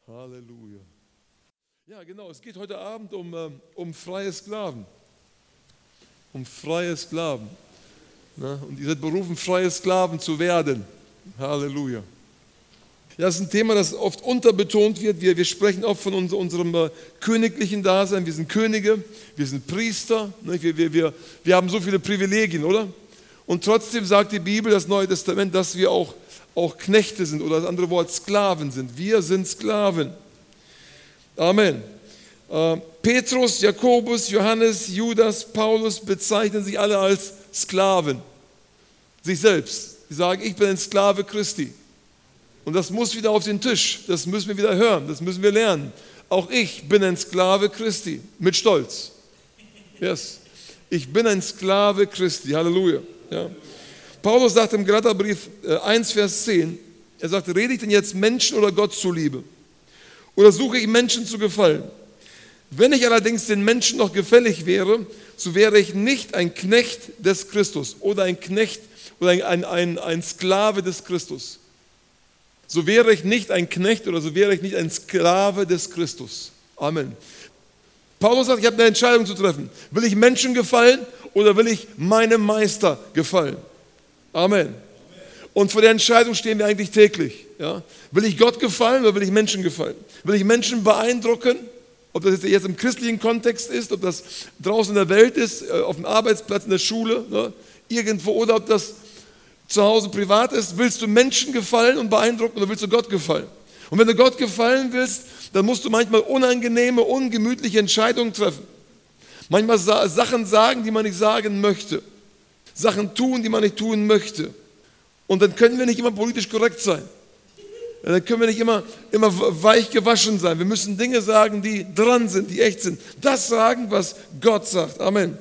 Halleluja. Ja, genau, es geht heute Abend um freie Sklaven. Um freie Sklaven. Na, und ihr seid berufen, freie Sklaven zu werden. Halleluja. Ja, das ist ein Thema, das oft unterbetont wird. Wir sprechen oft von unserem königlichen Dasein. Wir sind Könige, wir sind Priester. Ne? Wir haben so viele Privilegien, oder? Und trotzdem sagt die Bibel, das Neue Testament, dass wir auch Knechte sind oder das andere Wort Sklaven sind. Wir sind Sklaven. Amen. Petrus, Jakobus, Johannes, Judas, Paulus bezeichnen sich alle als Sklaven. Sich selbst. Sie sagen, ich bin ein Sklave Christi. Und das muss wieder auf den Tisch. Das müssen wir wieder hören. Das müssen wir lernen. Auch ich bin ein Sklave Christi. Mit Stolz. Yes. Ich bin ein Sklave Christi. Halleluja. Ja. Paulus sagt im Galaterbrief 1, Vers 10, er sagt, rede ich denn jetzt Menschen oder Gott zuliebe? Oder suche ich Menschen zu gefallen? Wenn ich allerdings den Menschen noch gefällig wäre, so wäre ich nicht ein Knecht des Christus oder ein Knecht oder ein Sklave des Christus. So wäre ich nicht ein Knecht oder so wäre ich nicht ein Sklave des Christus. Amen. Paulus sagt, ich habe eine Entscheidung zu treffen. Will ich Menschen gefallen oder will ich meinem Meister gefallen? Amen. Und vor der Entscheidung stehen wir eigentlich täglich. Ja? Will ich Gott gefallen oder will ich Menschen gefallen? Will ich Menschen beeindrucken? Ob das jetzt im christlichen Kontext ist, ob das draußen in der Welt ist, auf dem Arbeitsplatz, in der Schule, ne? Irgendwo, oder ob das zu Hause privat ist. Willst du Menschen gefallen und beeindrucken oder willst du Gott gefallen? Und wenn du Gott gefallen willst, dann musst du manchmal unangenehme, ungemütliche Entscheidungen treffen. Manchmal Sachen sagen, die man nicht sagen möchte. Sachen tun, die man nicht tun möchte. Und dann können wir nicht immer politisch korrekt sein. Dann können wir nicht immer weich gewaschen sein. Wir müssen Dinge sagen, die dran sind, die echt sind. Das sagen, was Gott sagt. Amen.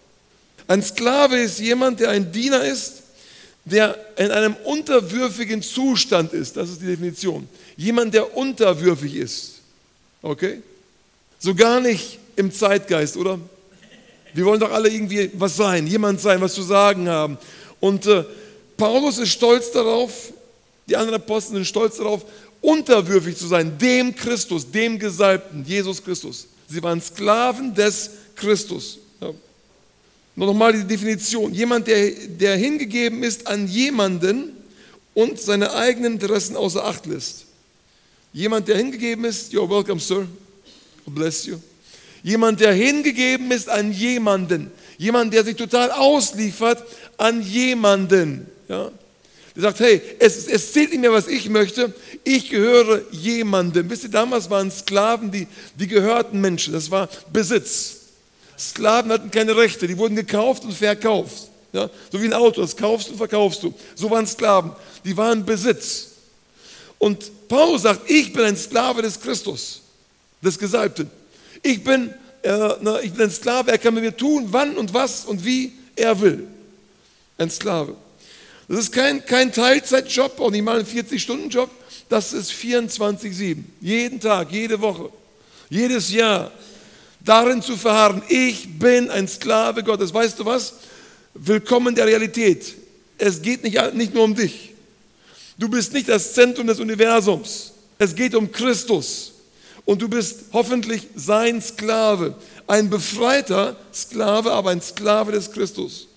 Ein Sklave ist jemand, der ein Diener ist, der in einem unterwürfigen Zustand ist. Das ist die Definition. Jemand, der unterwürfig ist. Okay? So gar nicht im Zeitgeist, oder? Wir wollen doch alle irgendwie was sein, jemand sein, was zu sagen haben. Und Paulus ist stolz darauf, die anderen Apostel sind stolz darauf, unterwürfig zu sein, dem Christus, dem Gesalbten, Jesus Christus. Sie waren Sklaven des Christus. Ja. Nochmal die Definition. Jemand, der hingegeben ist an jemanden und seine eigenen Interessen außer Acht lässt. Jemand, der hingegeben ist, you're welcome, sir. God bless you. Jemand, der hingegeben ist an jemanden. Jemand, der sich total ausliefert an jemanden. Ja? Der sagt, hey, es zählt nicht mehr, was ich möchte. Ich gehöre jemandem. Wisst ihr, damals waren Sklaven, die gehörten Menschen. Das war Besitz. Sklaven hatten keine Rechte. Die wurden gekauft und verkauft. Ja? So wie ein Auto, das kaufst und verkaufst du. So waren Sklaven. Die waren Besitz. Und Paulus sagt, ich bin ein Sklave des Christus, des Gesalbten. Ich bin ein Sklave, er kann mit mir tun, wann und was und wie er will. Ein Sklave. Das ist kein Teilzeitjob, auch nicht mal ein 40-Stunden-Job, das ist 24/7. Jeden Tag, jede Woche, jedes Jahr. Darin zu verharren, ich bin ein Sklave Gottes. Weißt du was? Willkommen in der Realität. Es geht nicht nur um dich. Du bist nicht das Zentrum des Universums. Es geht um Christus. Und du bist hoffentlich sein Sklave. Ein befreiter Sklave, aber ein Sklave des Christus.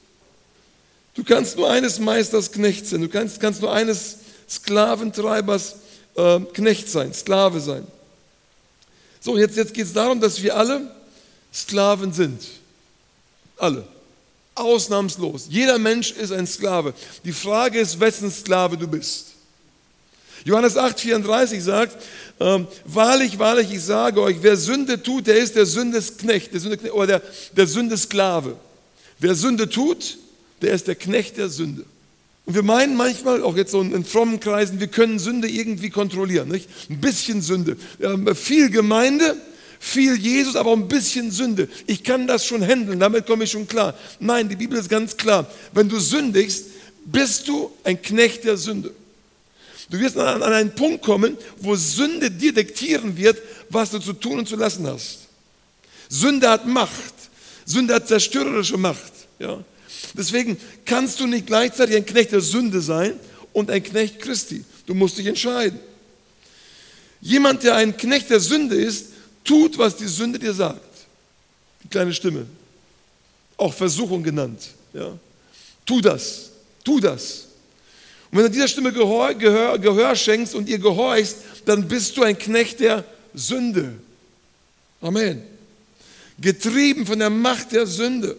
Du kannst nur eines Meisters Knecht sein. Du kannst nur eines Sklaventreibers Knecht sein, Sklave sein. So, jetzt geht es darum, dass wir alle Sklaven sind. Alle. Ausnahmslos. Jeder Mensch ist ein Sklave. Die Frage ist, wessen Sklave du bist. Johannes 8,34 sagt, wahrlich, wahrlich, ich sage euch, wer Sünde tut, der ist der Sündesknecht, oder der Sündesklave. Wer Sünde tut, der ist der Knecht der Sünde. Und wir meinen manchmal, auch jetzt so in frommen Kreisen, wir können Sünde irgendwie kontrollieren. Nicht? Ein bisschen Sünde. Viel Gemeinde, viel Jesus, aber auch ein bisschen Sünde. Ich kann das schon handeln, damit komme ich schon klar. Nein, die Bibel ist ganz klar. Wenn du sündigst, bist du ein Knecht der Sünde. Du wirst an einen Punkt kommen, wo Sünde dir diktieren wird, was du zu tun und zu lassen hast. Sünde hat Macht. Sünde hat zerstörerische Macht. Ja? Deswegen kannst du nicht gleichzeitig ein Knecht der Sünde sein und ein Knecht Christi. Du musst dich entscheiden. Jemand, der ein Knecht der Sünde ist, tut, was die Sünde dir sagt. Die kleine Stimme. Auch Versuchung genannt. Ja. Tu das. Tu das. Und wenn du dieser Stimme Gehör schenkst und ihr gehorchst, dann bist du ein Knecht der Sünde. Amen. Getrieben von der Macht der Sünde.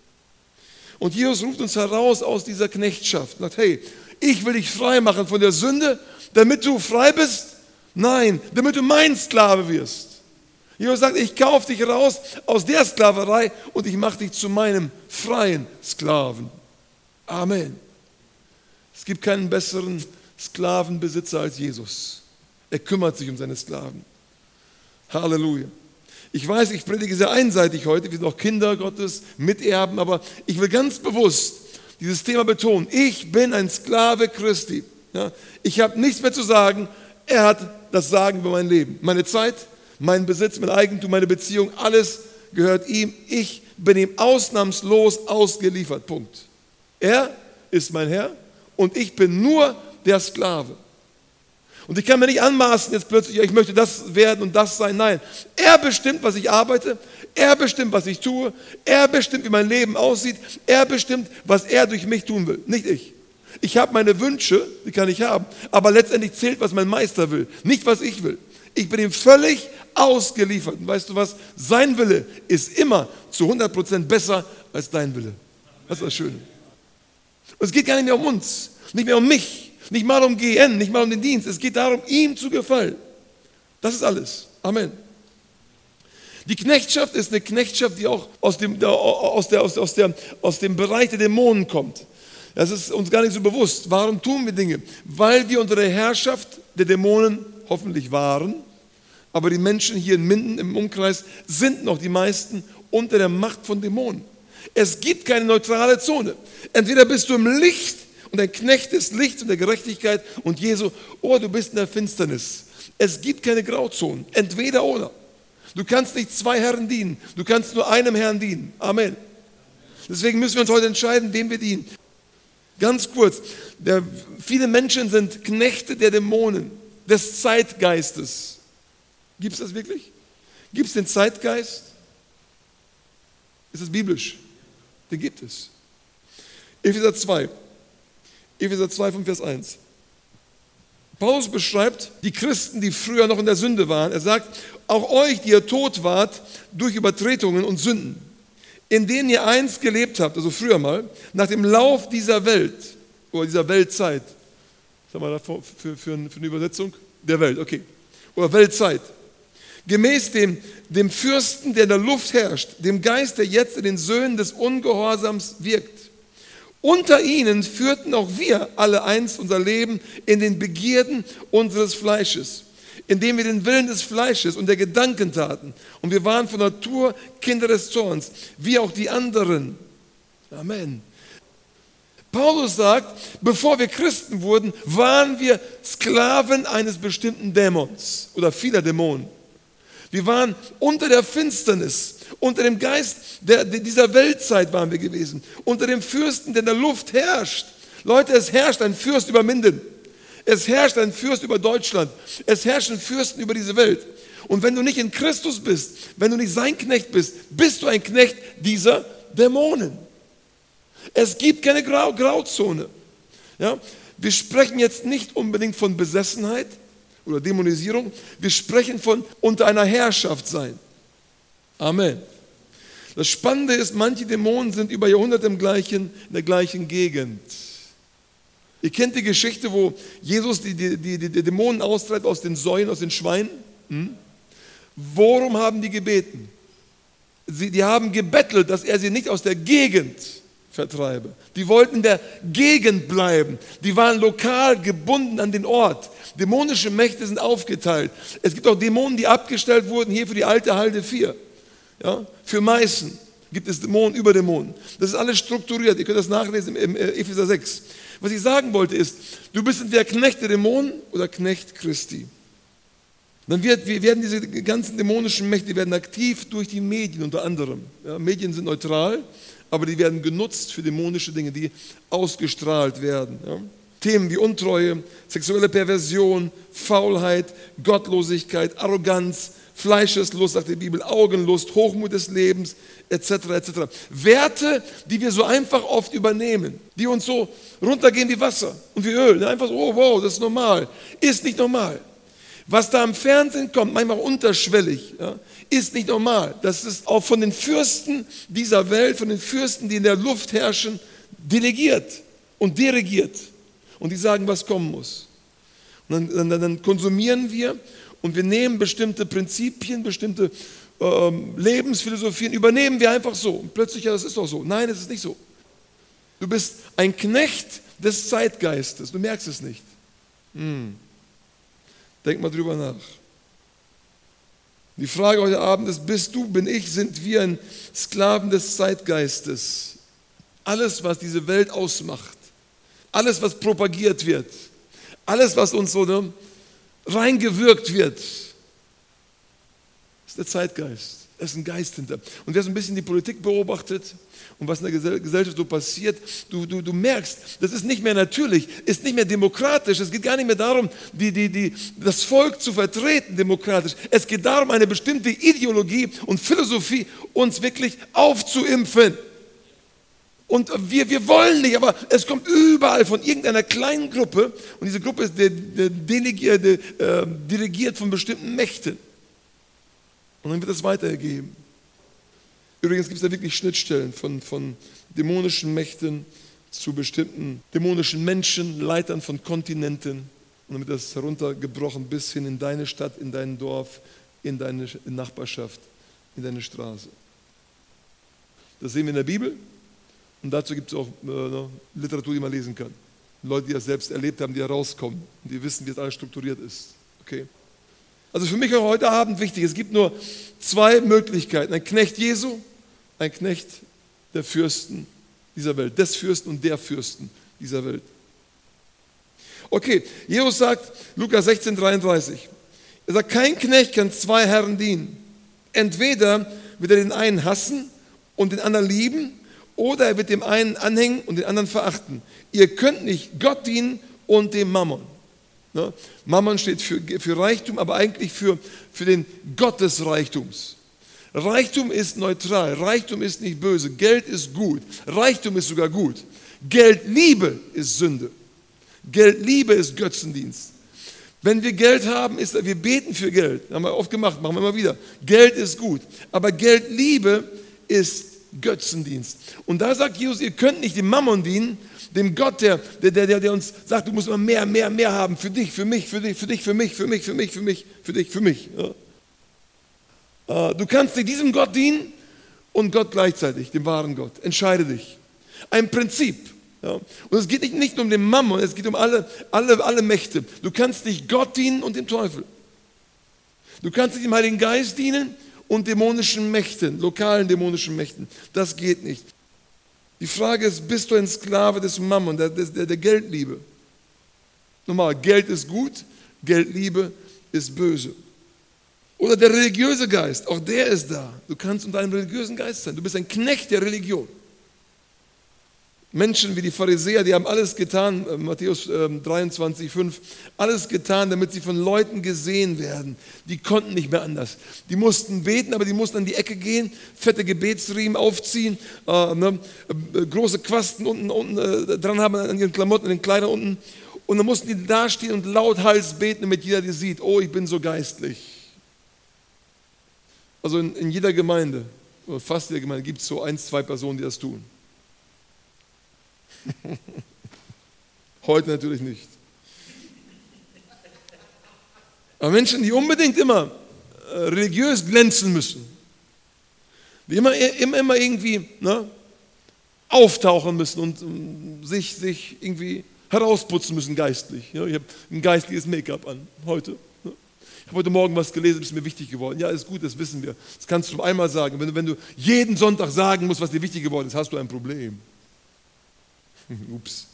Und Jesus ruft uns heraus aus dieser Knechtschaft. Und sagt, hey, ich will dich frei machen von der Sünde, damit du frei bist. Nein, damit du mein Sklave wirst. Jesus sagt, ich kaufe dich raus aus der Sklaverei und ich mache dich zu meinem freien Sklaven. Amen. Es gibt keinen besseren Sklavenbesitzer als Jesus. Er kümmert sich um seine Sklaven. Halleluja. Ich weiß, ich predige sehr einseitig heute, wir sind auch Kinder Gottes, Miterben, aber ich will ganz bewusst dieses Thema betonen. Ich bin ein Sklave Christi. Ja, ich habe nichts mehr zu sagen. Er hat das Sagen über mein Leben. Meine Zeit, mein Besitz, mein Eigentum, meine Beziehung, alles gehört ihm. Ich bin ihm ausnahmslos ausgeliefert. Punkt. Er ist mein Herr und ich bin nur der Sklave. Und ich kann mir nicht anmaßen, jetzt plötzlich, ich möchte das werden und das sein. Nein, er bestimmt, was ich arbeite. Er bestimmt, was ich tue. Er bestimmt, wie mein Leben aussieht. Er bestimmt, was er durch mich tun will. Nicht ich. Ich habe meine Wünsche, die kann ich haben. Aber letztendlich zählt, was mein Meister will. Nicht, was ich will. Ich bin ihm völlig ausgeliefert. Und weißt du was? Sein Wille ist immer zu 100% besser als dein Wille. Das ist das Schöne. Und es geht gar nicht mehr um uns. Nicht mehr um mich. Nicht mal um GN, nicht mal um den Dienst. Es geht darum, ihm zu gefallen. Das ist alles. Amen. Die Knechtschaft ist eine Knechtschaft, die auch aus dem Bereich der Dämonen kommt. Das ist uns gar nicht so bewusst. Warum tun wir Dinge? Weil wir unter der Herrschaft der Dämonen hoffentlich waren. Aber die Menschen hier in Minden im Umkreis sind noch die meisten unter der Macht von Dämonen. Es gibt keine neutrale Zone. Entweder bist du im Licht und ein Knecht des Lichts und der Gerechtigkeit und Jesu, oder du bist in der Finsternis. Es gibt keine Grauzonen. Entweder oder. Du kannst nicht zwei Herren dienen. Du kannst nur einem Herrn dienen. Amen. Deswegen müssen wir uns heute entscheiden, wem wir dienen. Ganz kurz, viele Menschen sind Knechte der Dämonen, des Zeitgeistes. Gibt es das wirklich? Gibt es den Zeitgeist? Ist es biblisch? Den gibt es. Epheser 2 von Vers 1. Paulus beschreibt die Christen, die früher noch in der Sünde waren. Er sagt, auch euch, die ihr tot wart durch Übertretungen und Sünden, in denen ihr einst gelebt habt, also früher mal, nach dem Lauf dieser Welt, oder dieser Weltzeit. Was haben wir da für eine Übersetzung? Der Welt, okay. Oder Weltzeit. Gemäß dem Fürsten, der in der Luft herrscht, dem Geist, der jetzt in den Söhnen des Ungehorsams wirkt. Unter ihnen führten auch wir alle einst unser Leben in den Begierden unseres Fleisches, indem wir den Willen des Fleisches und der Gedanken taten. Und wir waren von Natur Kinder des Zorns, wie auch die anderen. Amen. Paulus sagt, bevor wir Christen wurden, waren wir Sklaven eines bestimmten Dämons oder vieler Dämonen. Wir waren unter der Finsternis, unter dem Geist dieser Weltzeit waren wir gewesen, unter dem Fürsten, der in der Luft herrscht. Leute, es herrscht ein Fürst über Minden. Es herrscht ein Fürst über Deutschland. Es herrschen Fürsten über diese Welt. Und wenn du nicht in Christus bist, wenn du nicht sein Knecht bist, bist du ein Knecht dieser Dämonen. Es gibt keine Grauzone. Ja? Wir sprechen jetzt nicht unbedingt von Besessenheit oder Dämonisierung. Wir sprechen von unter einer Herrschaft sein. Amen. Das Spannende ist, manche Dämonen sind über Jahrhunderte in der gleichen Gegend. Ihr kennt die Geschichte, wo Jesus die Dämonen austreibt aus den Säuen, aus den Schweinen. Worum haben die gebeten? Die haben gebettelt, dass er sie nicht aus der Gegend vertreibe. Die wollten in der Gegend bleiben. Die waren lokal gebunden an den Ort. Dämonische Mächte sind aufgeteilt. Es gibt auch Dämonen, die abgestellt wurden, hier für die alte Halde 4. Ja, für Meißen gibt es Dämonen über Dämonen. Das ist alles strukturiert. Ihr könnt das nachlesen im Epheser 6. Was ich sagen wollte ist, du bist entweder Knecht der Dämonen oder Knecht Christi. Dann werden diese ganzen dämonischen Mächte werden aktiv durch die Medien unter anderem. Ja, Medien sind neutral, aber die werden genutzt für dämonische Dinge, die ausgestrahlt werden. Ja. Themen wie Untreue, sexuelle Perversion, Faulheit, Gottlosigkeit, Arroganz, Fleischeslust, sagt die Bibel, Augenlust, Hochmut des Lebens, etc., etc. Werte, die wir so einfach oft übernehmen, die uns so runtergehen wie Wasser und wie Öl. Einfach so, oh wow, das ist normal. Ist nicht normal. Was da im Fernsehen kommt, manchmal unterschwellig, ja, ist nicht normal. Das ist auch von den Fürsten dieser Welt, von den Fürsten, die in der Luft herrschen, delegiert und dirigiert. Und die sagen, was kommen muss. Und dann konsumieren wir und wir nehmen bestimmte Prinzipien, bestimmte Lebensphilosophien, übernehmen wir einfach so. Und plötzlich, ja, das ist doch so. Nein, es ist nicht so. Du bist ein Knecht des Zeitgeistes. Du merkst es nicht. Denk mal drüber nach. Die Frage heute Abend ist, bist du, bin ich, sind wir ein Sklaven des Zeitgeistes? Alles, was diese Welt ausmacht, alles, was propagiert wird, alles, was uns so reingewirkt wird, ist der Zeitgeist. Da ist ein Geist hinter. Und wer so ein bisschen die Politik beobachtet und was in der Gesellschaft so passiert, du merkst, das ist nicht mehr natürlich, ist nicht mehr demokratisch. Es geht gar nicht mehr darum, das Volk zu vertreten demokratisch. Es geht darum, eine bestimmte Ideologie und Philosophie uns wirklich aufzuimpfen. Und wir wollen nicht, aber es kommt überall von irgendeiner kleinen Gruppe und diese Gruppe ist dirigiert von bestimmten Mächten. Und dann wird es weitergegeben. Übrigens gibt es da wirklich Schnittstellen von dämonischen Mächten zu bestimmten dämonischen Menschen, Leitern von Kontinenten. Und dann wird das heruntergebrochen bis hin in deine Stadt, in dein Dorf, in deine Nachbarschaft, in deine Straße. Das sehen wir in der Bibel. Und dazu gibt es auch Literatur, die man lesen kann. Leute, die das selbst erlebt haben, die herauskommen und die wissen, wie das alles strukturiert ist. Okay? Also für mich auch heute Abend wichtig, es gibt nur zwei Möglichkeiten. Ein Knecht Jesu, ein Knecht der Fürsten dieser Welt, des Fürsten und der Fürsten dieser Welt. Okay, Jesus sagt, Lukas 16,33, er sagt, kein Knecht kann zwei Herren dienen. Entweder wird er den einen hassen und den anderen lieben, oder er wird dem einen anhängen und den anderen verachten. Ihr könnt nicht Gott dienen und dem Mammon. Ne? Mammon steht für Reichtum, aber eigentlich für den Gott des Reichtums. Reichtum ist neutral, Reichtum ist nicht böse, Geld ist gut, Reichtum ist sogar gut. Geldliebe ist Sünde. Geldliebe ist Götzendienst. Wenn wir Geld haben, wir beten für Geld, haben wir oft gemacht, machen wir immer wieder. Geld ist gut, aber Geldliebe ist Götzendienst. Und da sagt Jesus, ihr könnt nicht dem Mammon dienen, dem Gott, der uns sagt, du musst immer mehr haben, für dich, für mich, für dich, für dich, für mich, für mich, für mich, für mich, für dich, für mich. Ja. Du kannst nicht diesem Gott dienen und Gott gleichzeitig, dem wahren Gott. Entscheide dich. Ein Prinzip. Ja. Und es geht nicht nur um den Mammon, es geht um alle Mächte. Du kannst nicht Gott dienen und dem Teufel. Du kannst nicht dem Heiligen Geist dienen und dämonischen Mächten, lokalen dämonischen Mächten. Das geht nicht. Die Frage ist, bist du ein Sklave des Mammon, der Geldliebe? Nochmal, Geld ist gut, Geldliebe ist böse. Oder der religiöse Geist, auch der ist da. Du kannst unter einem religiösen Geist sein. Du bist ein Knecht der Religion. Menschen wie die Pharisäer, die haben alles getan, Matthäus 23,5, alles getan, damit sie von Leuten gesehen werden. Die konnten nicht mehr anders. Die mussten beten, aber die mussten an die Ecke gehen, fette Gebetsriemen aufziehen, große Quasten unten dran haben an ihren Klamotten, an den Kleidern unten. Und dann mussten die dastehen und lauthals beten, damit jeder die sieht. Oh, ich bin so geistlich. Also in jeder Gemeinde, oder fast jeder Gemeinde, gibt es so 1, 2 Personen, die das tun. Heute natürlich nicht. Aber Menschen, die unbedingt immer religiös glänzen müssen, die immer irgendwie auftauchen müssen und sich irgendwie herausputzen müssen geistlich. Ja, ich habe ein geistliches Make-up an heute. Ich habe heute Morgen was gelesen, das ist mir wichtig geworden. Ja, ist gut, das wissen wir. Das kannst du einmal sagen. Wenn du jeden Sonntag sagen musst, was dir wichtig geworden ist, hast du ein Problem. Ups.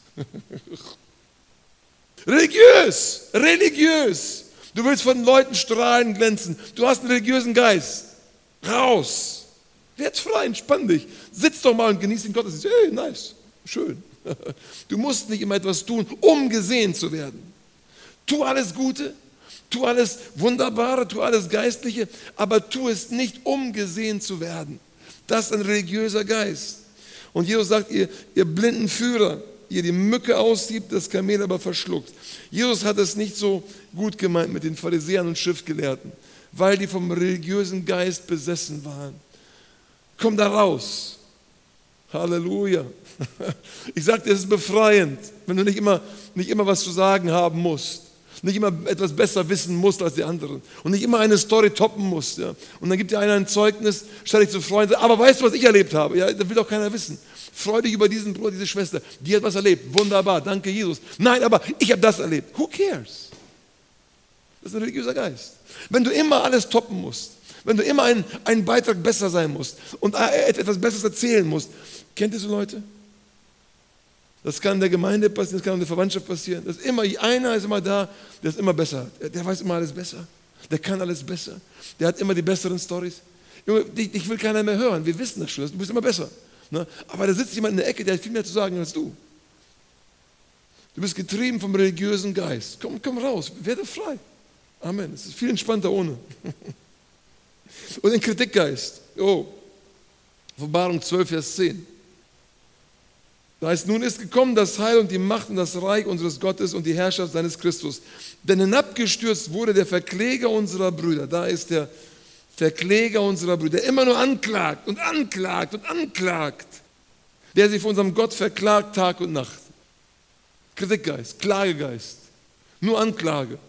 Religiös. Du willst von Leuten strahlen, glänzen. Du hast einen religiösen Geist. Raus. Werd frei, entspann dich. Sitz doch mal und genieß den Gottesdienst. Hey, nice, schön. Du musst nicht immer etwas tun, um gesehen zu werden. Tu alles Gute, tu alles Wunderbare, tu alles Geistliche, aber tu es nicht, um gesehen zu werden. Das ist ein religiöser Geist. Und Jesus sagt, ihr blinden Führer, ihr die Mücke aussiebt, das Kamel aber verschluckt. Jesus hat es nicht so gut gemeint mit den Pharisäern und Schriftgelehrten, weil die vom religiösen Geist besessen waren. Komm da raus. Halleluja. Ich sage dir, es ist befreiend, wenn du nicht immer was zu sagen haben musst. Nicht immer etwas besser wissen musst als die anderen. Und nicht immer eine Story toppen musst. Ja. Und dann gibt dir einer ein Zeugnis, stell dich zu Freunden, aber weißt du, was ich erlebt habe? Ja, das will doch keiner wissen. Freu dich über diesen Bruder, diese Schwester. Die hat was erlebt. Wunderbar, danke Jesus. Nein, aber ich habe das erlebt. Who cares? Das ist ein religiöser Geist. Wenn du immer alles toppen musst, wenn du immer einen Beitrag besser sein musst und etwas Besseres erzählen musst. Kennt ihr so Leute? Das kann in der Gemeinde passieren, das kann in der Verwandtschaft passieren. Einer ist immer da, der ist immer besser. Der weiß immer alles besser. Der kann alles besser. Der hat immer die besseren Storys. Junge, dich will keiner mehr hören. Wir wissen das schon. Du bist immer besser. Ne? Aber da sitzt jemand in der Ecke, der hat viel mehr zu sagen als du. Du bist getrieben vom religiösen Geist. Komm raus, werde frei. Amen. Es ist viel entspannter ohne. Und den Kritikgeist. Offenbarung 12, Vers 10. Da heißt, nun ist gekommen das Heil und die Macht und das Reich unseres Gottes und die Herrschaft seines Christus. Denn hinabgestürzt wurde der Verkläger unserer Brüder. Da ist der Verkläger unserer Brüder, der immer nur anklagt und anklagt und anklagt. Der sich vor unserem Gott verklagt Tag und Nacht. Kritikgeist, Klagegeist, nur Anklage.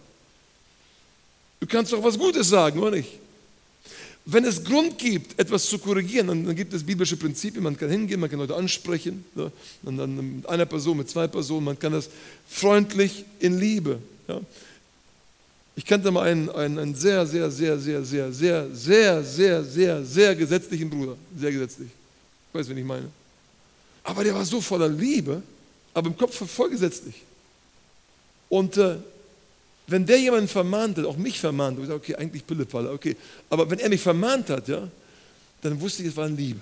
Du kannst doch was Gutes sagen, oder nicht? Wenn es Grund gibt, etwas zu korrigieren, dann gibt es biblische Prinzipien. Man kann hingehen, man kann Leute ansprechen, ne? Und dann mit einer Person, mit zwei Personen. Man kann das freundlich in Liebe. Ja? Ich kannte mal einen sehr, sehr, sehr, sehr, sehr, sehr, sehr, sehr, sehr, sehr gesetzlichen Bruder. Sehr gesetzlich. Ich weiß, wen ich meine. Aber der war so voller Liebe, aber im Kopf voll gesetzlich. Und wenn der jemanden vermahnt hat, auch mich vermahnt hat, ich sage, okay, eigentlich Pillepalle, okay. Aber wenn er mich vermahnt hat, ja, dann wusste ich, es war in Liebe.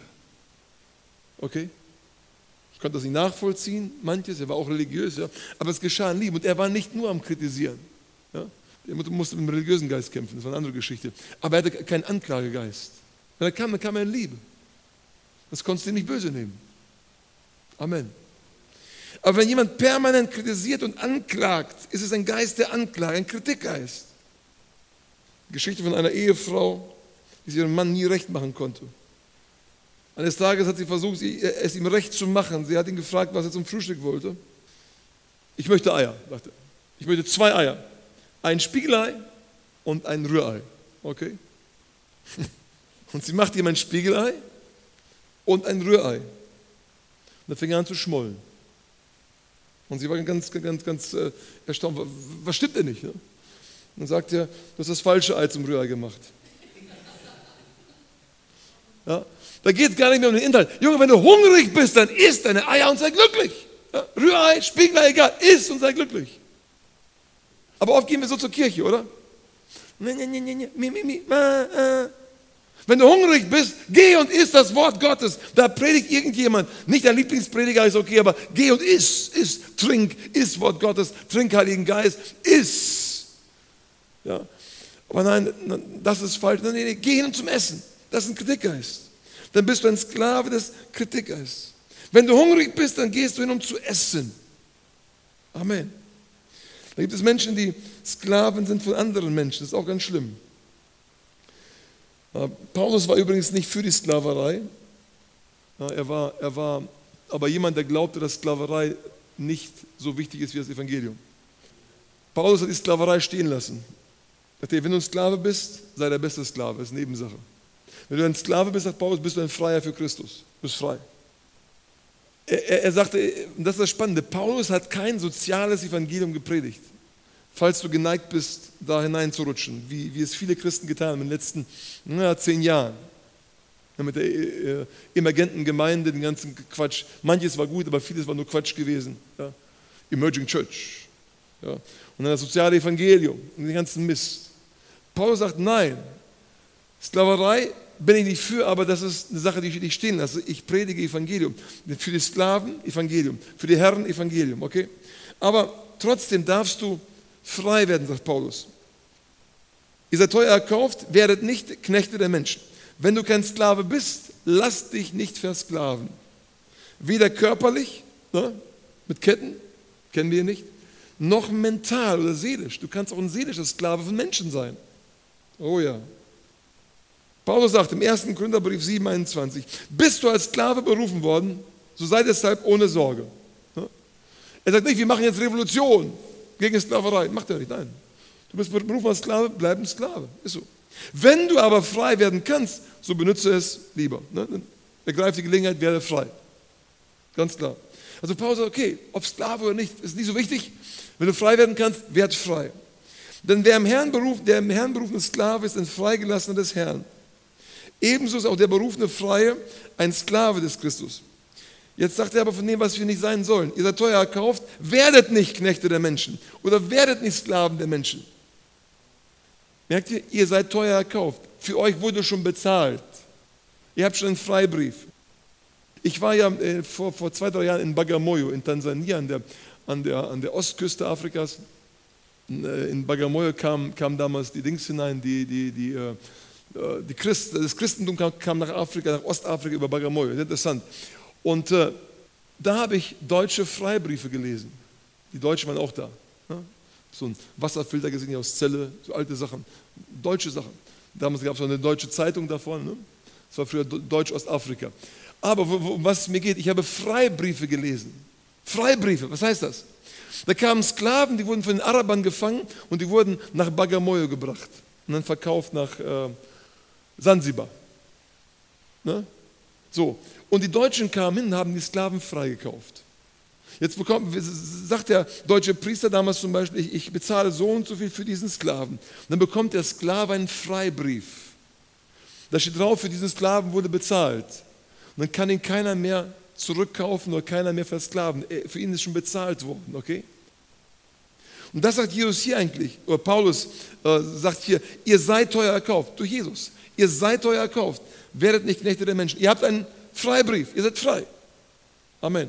Okay? Ich konnte das nicht nachvollziehen, manches, er war auch religiös, ja, aber es geschah in Liebe. Und er war nicht nur am Kritisieren. Ja. Er musste mit dem religiösen Geist kämpfen, das war eine andere Geschichte. Aber er hatte keinen Anklagegeist. Wenn er kam, dann kam er in Liebe. Das konntest du nicht böse nehmen. Amen. Aber wenn jemand permanent kritisiert und anklagt, ist es ein Geist der Anklage, ein Kritikgeist. Geschichte von einer Ehefrau, die sie ihrem Mann nie recht machen konnte. Eines Tages hat sie versucht, es ihm recht zu machen. Sie hat ihn gefragt, was er zum Frühstück wollte. Ich möchte Eier, sagte er. Ich möchte 2 Eier. Ein Spiegelei und ein Rührei. Okay? Und sie macht ihm ein Spiegelei und ein Rührei. Und dann fing er an zu schmollen. Und sie war ganz erstaunt. Was stimmt denn nicht? Ne? Und dann sagt er, du hast das falsche Ei zum Rührei gemacht. Ja? Da geht es gar nicht mehr um den Inhalt. Junge, wenn du hungrig bist, dann isst deine Eier und sei glücklich. Ja? Rührei, Spiegelei, egal, isst und sei glücklich. Aber oft gehen wir so zur Kirche, oder? Wenn du hungrig bist, geh und iss das Wort Gottes. Da predigt irgendjemand. Nicht dein Lieblingsprediger ist okay, aber geh und iss, trink, iss Wort Gottes, trink Heiligen Geist, iss. Ja. Aber nein, das ist falsch. Nee, geh hin zum Essen. Das ist ein Kritikgeist. Dann bist du ein Sklave des Kritikgeists. Wenn du hungrig bist, dann gehst du hin, um zu essen. Amen. Da gibt es Menschen, die Sklaven sind von anderen Menschen. Das ist auch ganz schlimm. Paulus war übrigens nicht für die Sklaverei. Er war aber jemand, der glaubte, dass Sklaverei nicht so wichtig ist wie das Evangelium. Paulus hat die Sklaverei stehen lassen. Er sagte, wenn du ein Sklave bist, sei der beste Sklave, das ist Nebensache. Wenn du ein Sklave bist, sagt Paulus, bist du ein Freier für Christus. Du bist frei. Er sagte, und das ist das Spannende, Paulus hat kein soziales Evangelium gepredigt. Falls du geneigt bist, da hineinzurutschen, wie es viele Christen getan haben in den letzten 10 Jahren. Mit der emergenten Gemeinde, den ganzen Quatsch. Manches war gut, aber vieles war nur Quatsch gewesen. Ja. Emerging Church. Ja. Und dann das soziale Evangelium und den ganzen Mist. Paulus sagt, nein, Sklaverei bin ich nicht für, aber das ist eine Sache, die ich nicht stehen lasse. Ich predige Evangelium. Für die Sklaven Evangelium, für die Herren Evangelium, okay? Aber trotzdem darfst du frei werden, sagt Paulus. Ihr seid teuer erkauft, werdet nicht Knechte der Menschen. Wenn du kein Sklave bist, lass dich nicht versklaven. Weder körperlich, ne, mit Ketten, kennen wir nicht, noch mental oder seelisch. Du kannst auch ein seelischer Sklave von Menschen sein. Oh ja. Paulus sagt im 1. Korintherbrief 7,21, bist du als Sklave berufen worden, so sei deshalb ohne Sorge. Er sagt nicht, wir machen jetzt Revolution gegen Sklaverei. Macht er nicht, nein. Du bist berufen als Sklave, bleib ein Sklave. Ist so. Wenn du aber frei werden kannst, so benutze es lieber. Ergreif die Gelegenheit, werde frei. Ganz klar. Also Paulus sagt, okay, ob Sklave oder nicht, ist nicht so wichtig. Wenn du frei werden kannst, werd frei. Denn der im Herrn berufene Sklave ist ein Freigelassener des Herrn. Ebenso ist auch der berufene Freie ein Sklave des Christus. Jetzt sagt er aber von dem, was wir nicht sein sollen. Ihr seid teuer erkauft, werdet nicht Knechte der Menschen oder werdet nicht Sklaven der Menschen. Merkt ihr, ihr seid teuer erkauft. Für euch wurde schon bezahlt. Ihr habt schon einen Freibrief. Ich war ja vor 2-3 Jahren in Bagamoyo, in Tansania, an der Ostküste Afrikas. In Bagamoyo kam damals die Dings hinein, das Christentum kam nach Afrika, nach Ostafrika über Bagamoyo. Interessant. Und da habe ich deutsche Freibriefe gelesen. Die Deutschen waren auch da. Ne? So ein Wasserfilter gesehen hier aus Celle, so alte Sachen, deutsche Sachen. Damals gab es noch eine deutsche Zeitung davon. Ne? Das war früher Deutsch-Ostafrika. Aber um was es mir geht, ich habe Freibriefe gelesen. Freibriefe, was heißt das? Da kamen Sklaven, die wurden von den Arabern gefangen und die wurden nach Bagamoyo gebracht und dann verkauft nach Sansibar. Ne? So. Und die Deutschen kamen hin und haben die Sklaven freigekauft. Jetzt sagt der deutsche Priester damals zum Beispiel, ich bezahle so und so viel für diesen Sklaven. Und dann bekommt der Sklave einen Freibrief. Da steht drauf, für diesen Sklaven wurde bezahlt. Und dann kann ihn keiner mehr zurückkaufen oder keiner mehr versklaven. Für ihn ist schon bezahlt worden, okay? Und das sagt Jesus hier eigentlich, oder Paulus sagt hier, ihr seid teuer erkauft durch Jesus. Ihr seid teuer erkauft, werdet nicht Knechte der Menschen. Ihr habt einen Freibrief, ihr seid frei. Amen.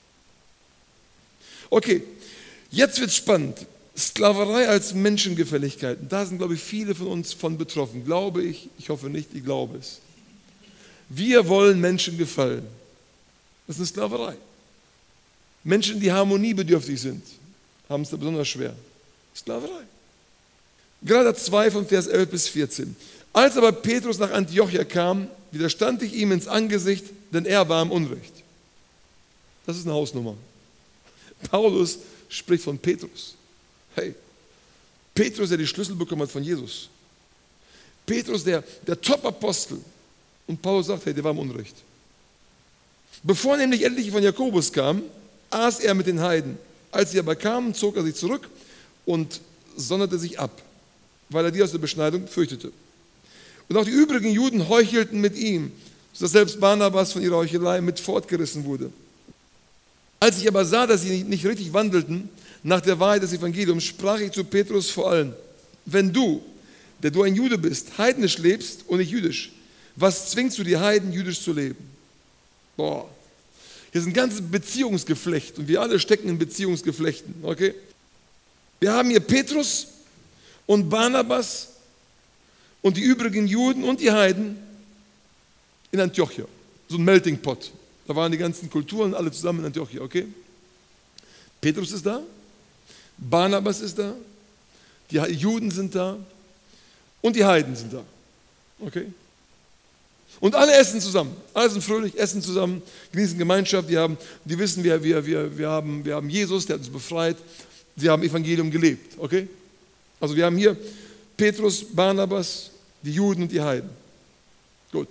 Okay, jetzt wird es spannend. Sklaverei als Menschengefälligkeit. Da sind, glaube ich, viele von uns von betroffen. Glaube ich hoffe nicht, ich glaube es. Wir wollen Menschen gefallen. Das ist eine Sklaverei. Menschen, die harmoniebedürftig sind, haben es da besonders schwer. Sklaverei. Galater 2 von Vers 11 bis 14. Als aber Petrus nach Antiochia kam, widerstand ich ihm ins Angesicht, denn er war im Unrecht. Das ist eine Hausnummer. Paulus spricht von Petrus. Hey, Petrus, der die Schlüssel bekommen hat von Jesus. Petrus, der Top-Apostel. Und Paulus sagt, hey, der war im Unrecht. Bevor nämlich endlich von Jakobus kam, aß er mit den Heiden. Als sie aber kamen, zog er sich zurück und sonderte sich ab, weil er die aus der Beschneidung fürchtete. Und auch die übrigen Juden heuchelten mit ihm, sodass selbst Barnabas von ihrer Heuchelei mit fortgerissen wurde. Als ich aber sah, dass sie nicht richtig wandelten, nach der Wahrheit des Evangeliums, sprach ich zu Petrus vor allem, wenn du, der du ein Jude bist, heidnisch lebst und nicht jüdisch, was zwingst du die Heiden, jüdisch zu leben? Boah, hier ist ein ganzes Beziehungsgeflecht und wir alle stecken in Beziehungsgeflechten, okay? Wir haben hier Petrus und Barnabas und die übrigen Juden und die Heiden in Antiochia, so ein Melting Pot. Da waren die ganzen Kulturen alle zusammen in Antiochia, okay? Petrus ist da, Barnabas ist da, die Juden sind da und die Heiden sind da, okay? Und alle essen zusammen, alle sind fröhlich, essen zusammen, genießen Gemeinschaft, die wissen, wir haben Jesus, der hat uns befreit, sie haben Evangelium gelebt, okay? Also wir haben hier Petrus, Barnabas, die Juden und die Heiden. Gut.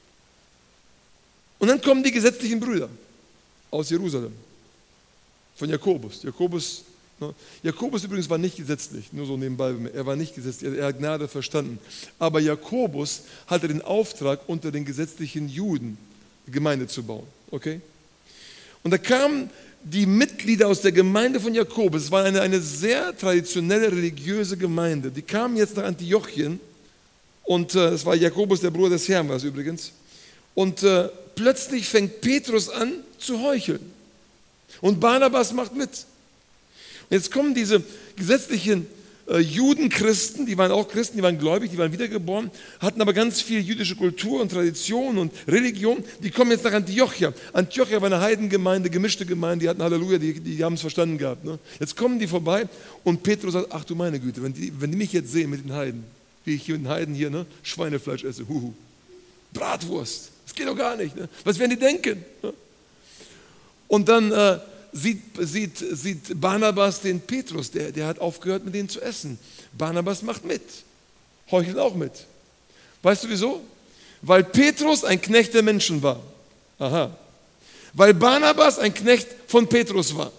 Und dann kommen die gesetzlichen Brüder aus Jerusalem, von Jakobus. Jakobus übrigens war nicht gesetzlich, nur so nebenbei, er war nicht gesetzlich, er hat Gnade verstanden. Aber Jakobus hatte den Auftrag, unter den gesetzlichen Juden die Gemeinde zu bauen. Okay? Und da kamen die Mitglieder aus der Gemeinde von Jakobus, es war eine sehr traditionelle religiöse Gemeinde, die kamen jetzt nach Antiochien Und es war Jakobus, der Bruder des Herrn war es übrigens. Und plötzlich fängt Petrus an zu heucheln. Und Barnabas macht mit. Und jetzt kommen diese gesetzlichen Judenchristen, die waren auch Christen, die waren gläubig, die waren wiedergeboren, hatten aber ganz viel jüdische Kultur und Tradition und Religion. Die kommen jetzt nach Antiochia. Antiochia war eine Heidengemeinde, gemischte Gemeinde, die hatten Halleluja, die haben es verstanden gehabt. Ne? Jetzt kommen die vorbei und Petrus sagt, ach du meine Güte, wenn die mich jetzt sehen mit den Heiden, wie ich hier mit den Heiden hier Schweinefleisch esse, Bratwurst, das geht doch gar nicht. Ne? Was werden die denken? Ne? Und dann sieht Barnabas den Petrus, der hat aufgehört, mit denen zu essen. Barnabas macht mit, heuchelt auch mit. Weißt du wieso? Weil Petrus ein Knecht der Menschen war. Aha. Weil Barnabas ein Knecht von Petrus war.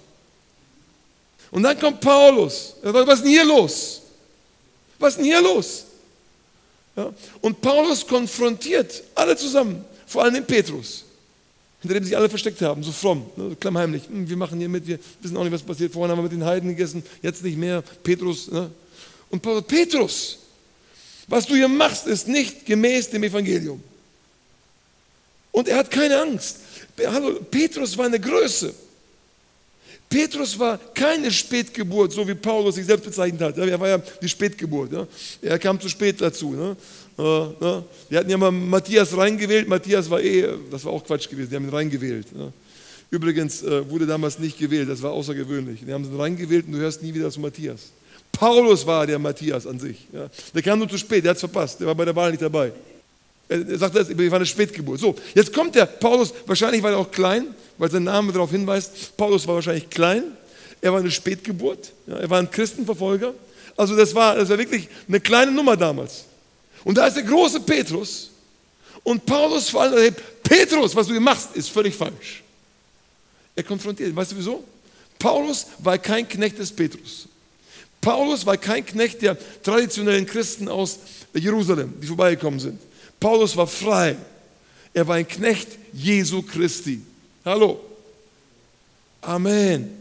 Und dann kommt Paulus. Er sagt, was ist denn hier los? Was ist denn hier los? Ja? Und Paulus konfrontiert alle zusammen, vor allem den Petrus, hinter dem sich alle versteckt haben, so fromm, ne, klammheimlich. Wir machen hier mit, wir wissen auch nicht, was passiert. Vorhin haben wir mit den Heiden gegessen, jetzt nicht mehr. Petrus. Ne? Und Paulus, Petrus, was du hier machst, ist nicht gemäß dem Evangelium. Und er hat keine Angst. Hallo, Petrus war eine Größe. Petrus war keine Spätgeburt, so wie Paulus sich selbst bezeichnet hat. Er war ja die Spätgeburt. Ja? Er kam zu spät dazu. Ne? Die hatten ja mal Matthias reingewählt. Matthias war das war auch Quatsch gewesen, die haben ihn reingewählt. Ne? Übrigens wurde damals nicht gewählt, das war außergewöhnlich. Die haben ihn reingewählt und du hörst nie wieder zu Matthias. Paulus war der Matthias an sich. Ja? Der kam nur zu spät, der hat es verpasst, der war bei der Wahl nicht dabei. Er sagte, ich war eine Spätgeburt. So, jetzt kommt der Paulus, wahrscheinlich war er auch klein, weil sein Name darauf hinweist, Paulus war wahrscheinlich klein, er war eine Spätgeburt, ja, er war ein Christenverfolger. Also das war wirklich eine kleine Nummer damals. Und da ist der große Petrus und Paulus vor allem erhebt, Petrus, was du hier machst, ist völlig falsch. Er konfrontiert ihn. Weißt du wieso? Paulus war kein Knecht des Petrus. Paulus war kein Knecht der traditionellen Christen aus Jerusalem, die vorbeigekommen sind. Paulus war frei. Er war ein Knecht Jesu Christi. Hallo. Amen.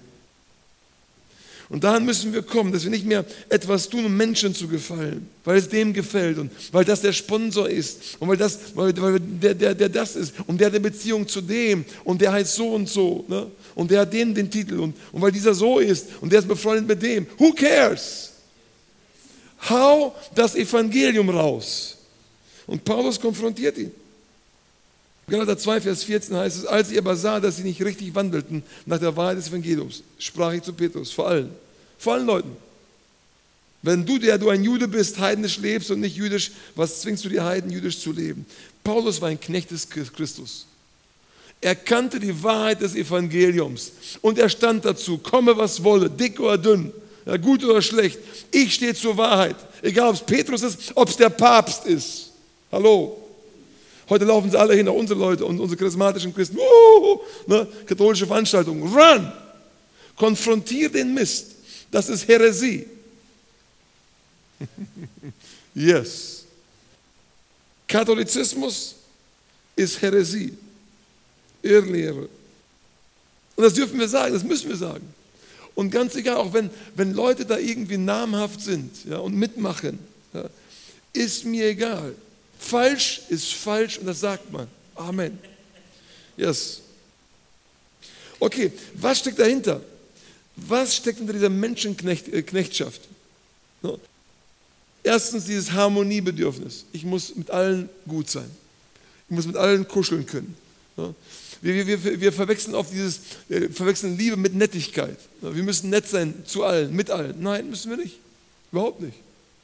Und daran müssen wir kommen, dass wir nicht mehr etwas tun, um Menschen zu gefallen, weil es dem gefällt und weil das der Sponsor ist und weil der das ist und der hat eine Beziehung zu dem und der heißt so und so, ne? Und der hat den Titel und weil dieser so ist und der ist befreundet mit dem. Who cares? Hau das Evangelium raus. Und Paulus konfrontiert ihn. Galater 2, Vers 14 heißt es, als ich aber sah, dass sie nicht richtig wandelten nach der Wahrheit des Evangeliums, sprach ich zu Petrus, vor allen Leuten. Wenn du, der du ein Jude bist, heidnisch lebst und nicht jüdisch, was zwingst du die Heiden, jüdisch zu leben? Paulus war ein Knecht des Christus. Er kannte die Wahrheit des Evangeliums und er stand dazu, komme was wolle, dick oder dünn, ja, gut oder schlecht. Ich stehe zur Wahrheit, egal ob es Petrus ist, ob es der Papst ist. Hallo. Heute laufen sie alle hin, auch unsere Leute und unsere charismatischen Christen. Ne, katholische Veranstaltungen. Run! Konfrontier den Mist. Das ist Häresie. Yes. Katholizismus ist Häresie. Irrlehre. Und das dürfen wir sagen, das müssen wir sagen. Und ganz egal, auch wenn Leute da irgendwie namhaft sind, ja, und mitmachen, ja, ist mir egal. Falsch ist falsch und das sagt man. Amen. Yes. Okay, was steckt dahinter? Was steckt hinter dieser Menschenknechtschaft? No. Erstens dieses Harmoniebedürfnis. Ich muss mit allen gut sein. Ich muss mit allen kuscheln können. No. Wir verwechseln verwechseln Liebe mit Nettigkeit. No. Wir müssen nett sein zu allen, mit allen. Nein, müssen wir nicht. Überhaupt nicht.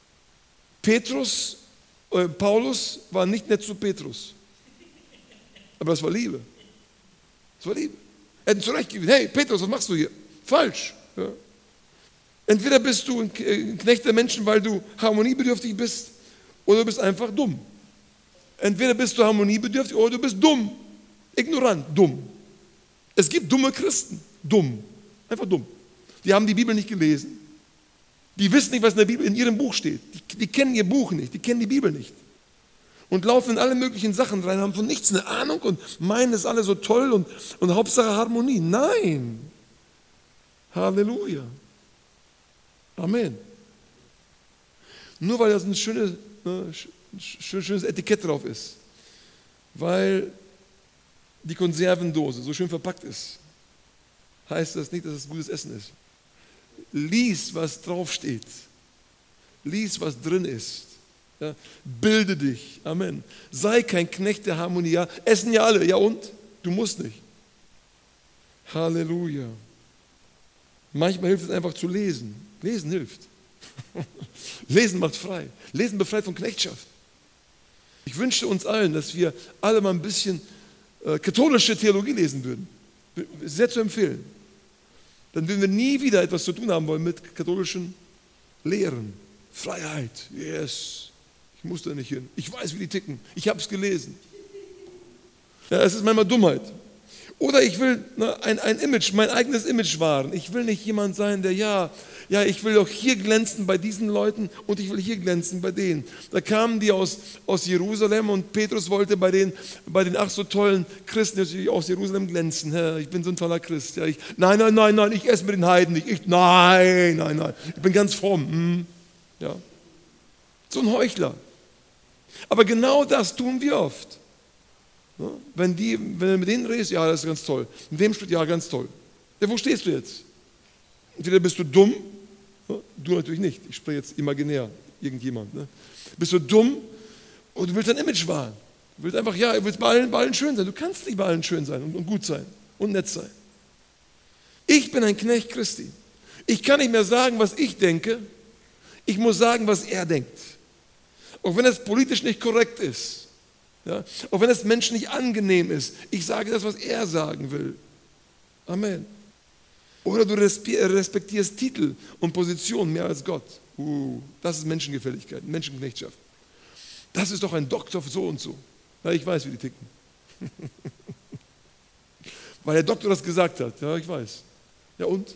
Paulus war nicht nett zu Petrus. Aber das war Liebe. Das war Liebe. Er hat ihn zurechtgewiesen. Hey, Petrus, was machst du hier? Falsch. Ja. Entweder bist du ein Knecht der Menschen, weil du harmoniebedürftig bist, oder du bist einfach dumm. Entweder bist du harmoniebedürftig, oder du bist dumm. Ignorant, dumm. Es gibt dumme Christen. Dumm. Einfach dumm. Die haben die Bibel nicht gelesen. Die wissen nicht, was in der Bibel in ihrem Buch steht. Die kennen ihr Buch nicht, die kennen die Bibel nicht. Und laufen in alle möglichen Sachen rein, haben von nichts eine Ahnung und meinen, es ist alles so toll und Hauptsache Harmonie. Nein. Halleluja. Amen. Nur weil das eine schöne ein schönes Etikett drauf ist, weil die Konservendose so schön verpackt ist, heißt das nicht, dass es gutes Essen ist. Lies, was draufsteht. Lies, was drin ist. Ja, bilde dich. Amen. Sei kein Knecht der Harmonie. Ja, essen ja alle. Ja und? Du musst nicht. Halleluja. Manchmal hilft es einfach zu lesen. Lesen hilft. Lesen macht frei. Lesen befreit von Knechtschaft. Ich wünschte uns allen, dass wir alle mal ein bisschen katholische Theologie lesen würden. Sehr zu empfehlen. Dann würden wir nie wieder etwas zu tun haben wollen mit katholischen Lehren. Freiheit, yes. Ich muss da nicht hin. Ich weiß, wie die ticken. Ich habe es gelesen. Ja, es ist manchmal Dummheit. Oder ich will ein Image, mein eigenes Image wahren. Ich will nicht jemand sein, der ich will auch hier glänzen bei diesen Leuten und ich will hier glänzen bei denen. Da kamen die aus Jerusalem und Petrus wollte bei den ach so tollen Christen aus Jerusalem glänzen. Herr, ich bin so ein toller Christ. Ja, nein, ich esse mit den Heiden nicht. Nein, ich bin ganz fromm. Ja. So ein Heuchler. Aber genau das tun wir oft. Ja, wenn du mit denen redest, ja, das ist ganz toll. Mit dem spricht, ja, ganz toll. Ja, wo stehst du jetzt? Entweder bist du dumm, ja, du natürlich nicht, ich spreche jetzt imaginär, irgendjemand. Ne? Bist du dumm oder du willst dein Image wahren. Du willst einfach, du willst bei allen schön sein. Du kannst nicht bei allen schön sein und gut sein und nett sein. Ich bin ein Knecht Christi. Ich kann nicht mehr sagen, was ich denke. Ich muss sagen, was er denkt. Auch wenn es politisch nicht korrekt ist. Ja? Auch wenn es Menschen nicht angenehm ist. Ich sage das, was er sagen will. Amen. Oder du respektierst Titel und Position mehr als Gott. Das ist Menschengefälligkeit, Menschenknechtschaft. Das ist doch ein Doktor so und so. Ja, ich weiß, wie die ticken. Weil der Doktor das gesagt hat. Ja, ich weiß. Ja und?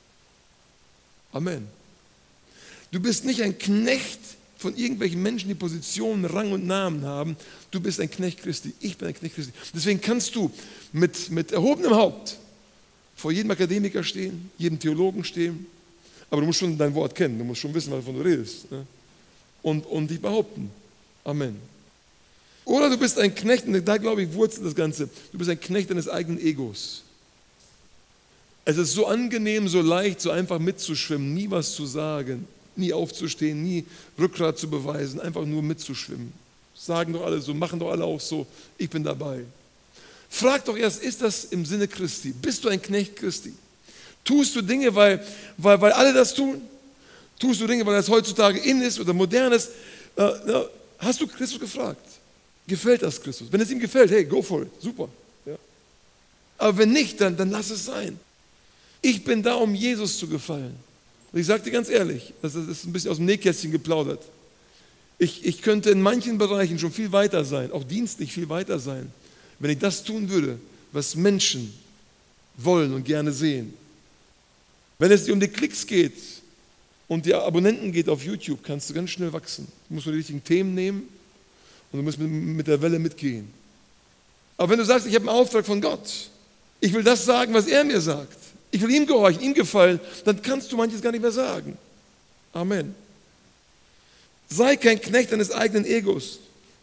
Amen. Du bist nicht ein Knecht von irgendwelchen Menschen, die Positionen, Rang und Namen haben. Du bist ein Knecht Christi. Ich bin ein Knecht Christi. Deswegen kannst du mit erhobenem Haupt vor jedem Akademiker stehen, jedem Theologen stehen. Aber du musst schon dein Wort kennen. Du musst schon wissen, wovon du redest. Ne? Und dich behaupten. Amen. Oder du bist ein Knecht, und da glaube ich, wurzelt das Ganze. Du bist ein Knecht deines eigenen Egos. Es ist so angenehm, so leicht, so einfach mitzuschwimmen, nie was zu sagen, nie aufzustehen, nie Rückgrat zu beweisen, einfach nur mitzuschwimmen. Sagen doch alle so, machen doch alle auch so, ich bin dabei. Frag doch erst, ist das im Sinne Christi? Bist du ein Knecht Christi? Tust du Dinge, weil alle das tun? Tust du Dinge, weil das heutzutage in ist oder modern ist? Hast du Christus gefragt? Gefällt das Christus? Wenn es ihm gefällt, hey, go for it, super. Ja. Aber wenn nicht, dann lass es sein. Ich bin da, um Jesus zu gefallen. Und ich sage dir ganz ehrlich, das ist ein bisschen aus dem Nähkästchen geplaudert. Ich könnte in manchen Bereichen schon viel weiter sein, auch dienstlich viel weiter sein, wenn ich das tun würde, was Menschen wollen und gerne sehen. Wenn es dir um die Klicks geht und die Abonnenten geht auf YouTube, kannst du ganz schnell wachsen. Du musst nur die richtigen Themen nehmen und du musst mit der Welle mitgehen. Aber wenn du sagst, ich habe einen Auftrag von Gott, ich will das sagen, was er mir sagt, ich will ihm gehorchen, ihm gefallen, dann kannst du manches gar nicht mehr sagen. Amen. Sei kein Knecht deines eigenen Egos.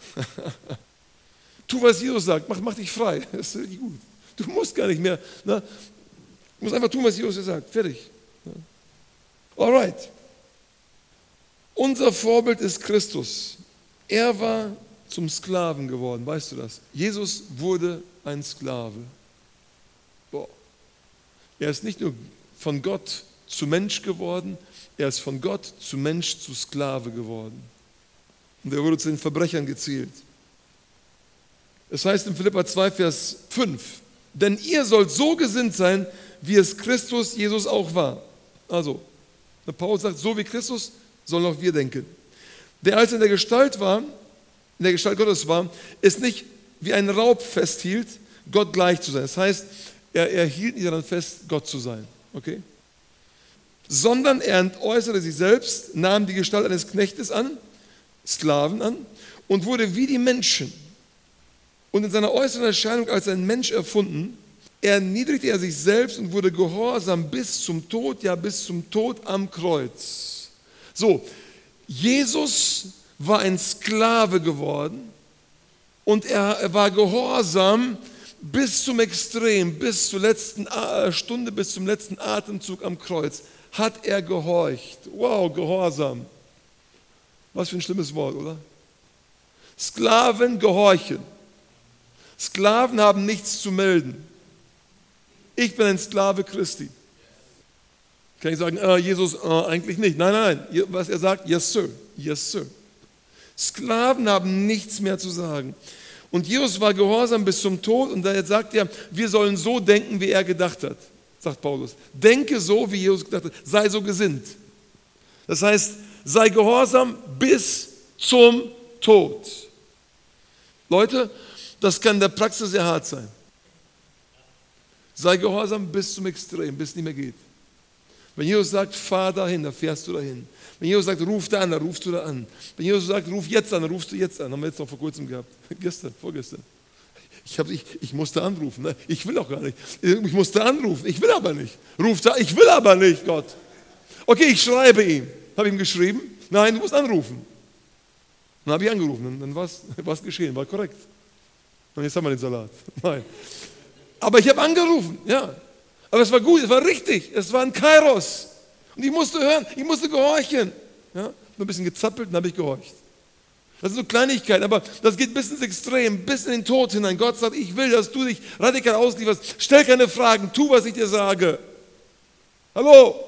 Tu, was Jesus sagt, mach dich frei. Das ist richtig gut. Du musst gar nicht mehr. Du musst einfach tun, was Jesus dir sagt. Fertig. Alright. Unser Vorbild ist Christus. Er war zum Sklaven geworden, weißt du das? Jesus wurde ein Sklave. Boah. Er ist nicht nur von Gott zu Mensch geworden, er ist von Gott zu Mensch zu Sklave geworden. Und er wurde zu den Verbrechern gezählt. Es heißt in Philipper 2, Vers 5, denn ihr sollt so gesinnt sein, wie es Christus Jesus auch war. Also, der Paulus sagt, so wie Christus sollen auch wir denken. Der als in der Gestalt Gottes war, ist nicht wie ein Raub festhielt, Gott gleich zu sein. Das heißt, er hielt nicht daran fest, Gott zu sein. Okay? Sondern er entäußerte sich selbst, nahm die Gestalt eines Knechtes an, Sklaven an, und wurde wie die Menschen. Und in seiner äußeren Erscheinung als ein Mensch erfunden, erniedrigte er sich selbst und wurde gehorsam bis zum Tod, ja bis zum Tod am Kreuz. So, Jesus war ein Sklave geworden und er war gehorsam bis zum Extrem, bis zur letzten Stunde, bis zum letzten Atemzug am Kreuz hat er gehorcht. Wow, Gehorsam. Was für ein schlimmes Wort, oder? Sklaven gehorchen. Sklaven haben nichts zu melden. Ich bin ein Sklave Christi. Kann ich sagen, Jesus, eigentlich nicht. Nein, nein, was er sagt, yes sir, yes sir. Sklaven haben nichts mehr zu sagen. Und Jesus war gehorsam bis zum Tod und daher sagt er, wir sollen so denken, wie er gedacht hat, sagt Paulus. Denke so, wie Jesus gedacht hat, sei so gesinnt. Das heißt, sei gehorsam bis zum Tod. Leute, das kann in der Praxis sehr hart sein. Sei gehorsam bis zum Extrem, bis es nicht mehr geht. Wenn Jesus sagt, fahr dahin, dann fährst du dahin. Wenn Jesus sagt, ruf da an, dann rufst du da an. Wenn Jesus sagt, ruf jetzt an, dann rufst du jetzt an. Haben wir jetzt noch vor kurzem gehabt. Vorgestern. Ich musste anrufen. Ne? Ich will auch gar nicht. Ich musste anrufen. Ich will aber nicht. Ruf da, ich will aber nicht, Gott. Okay, ich schreibe ihm. Habe ihm geschrieben? Nein, du musst anrufen. Dann habe ich angerufen. Dann war es geschehen, war korrekt. Und jetzt haben wir den Salat. Nein. Aber ich habe angerufen, ja. Aber es war gut, es war richtig, es war ein Kairos. Und ich musste hören, ich musste gehorchen. Ja? Nur ein bisschen gezappelt, dann habe ich gehorcht. Das sind so Kleinigkeiten, aber das geht bis ins Extrem, bis in den Tod hinein. Gott sagt, ich will, dass du dich radikal auslieferst. Stell keine Fragen, tu, was ich dir sage. Hallo?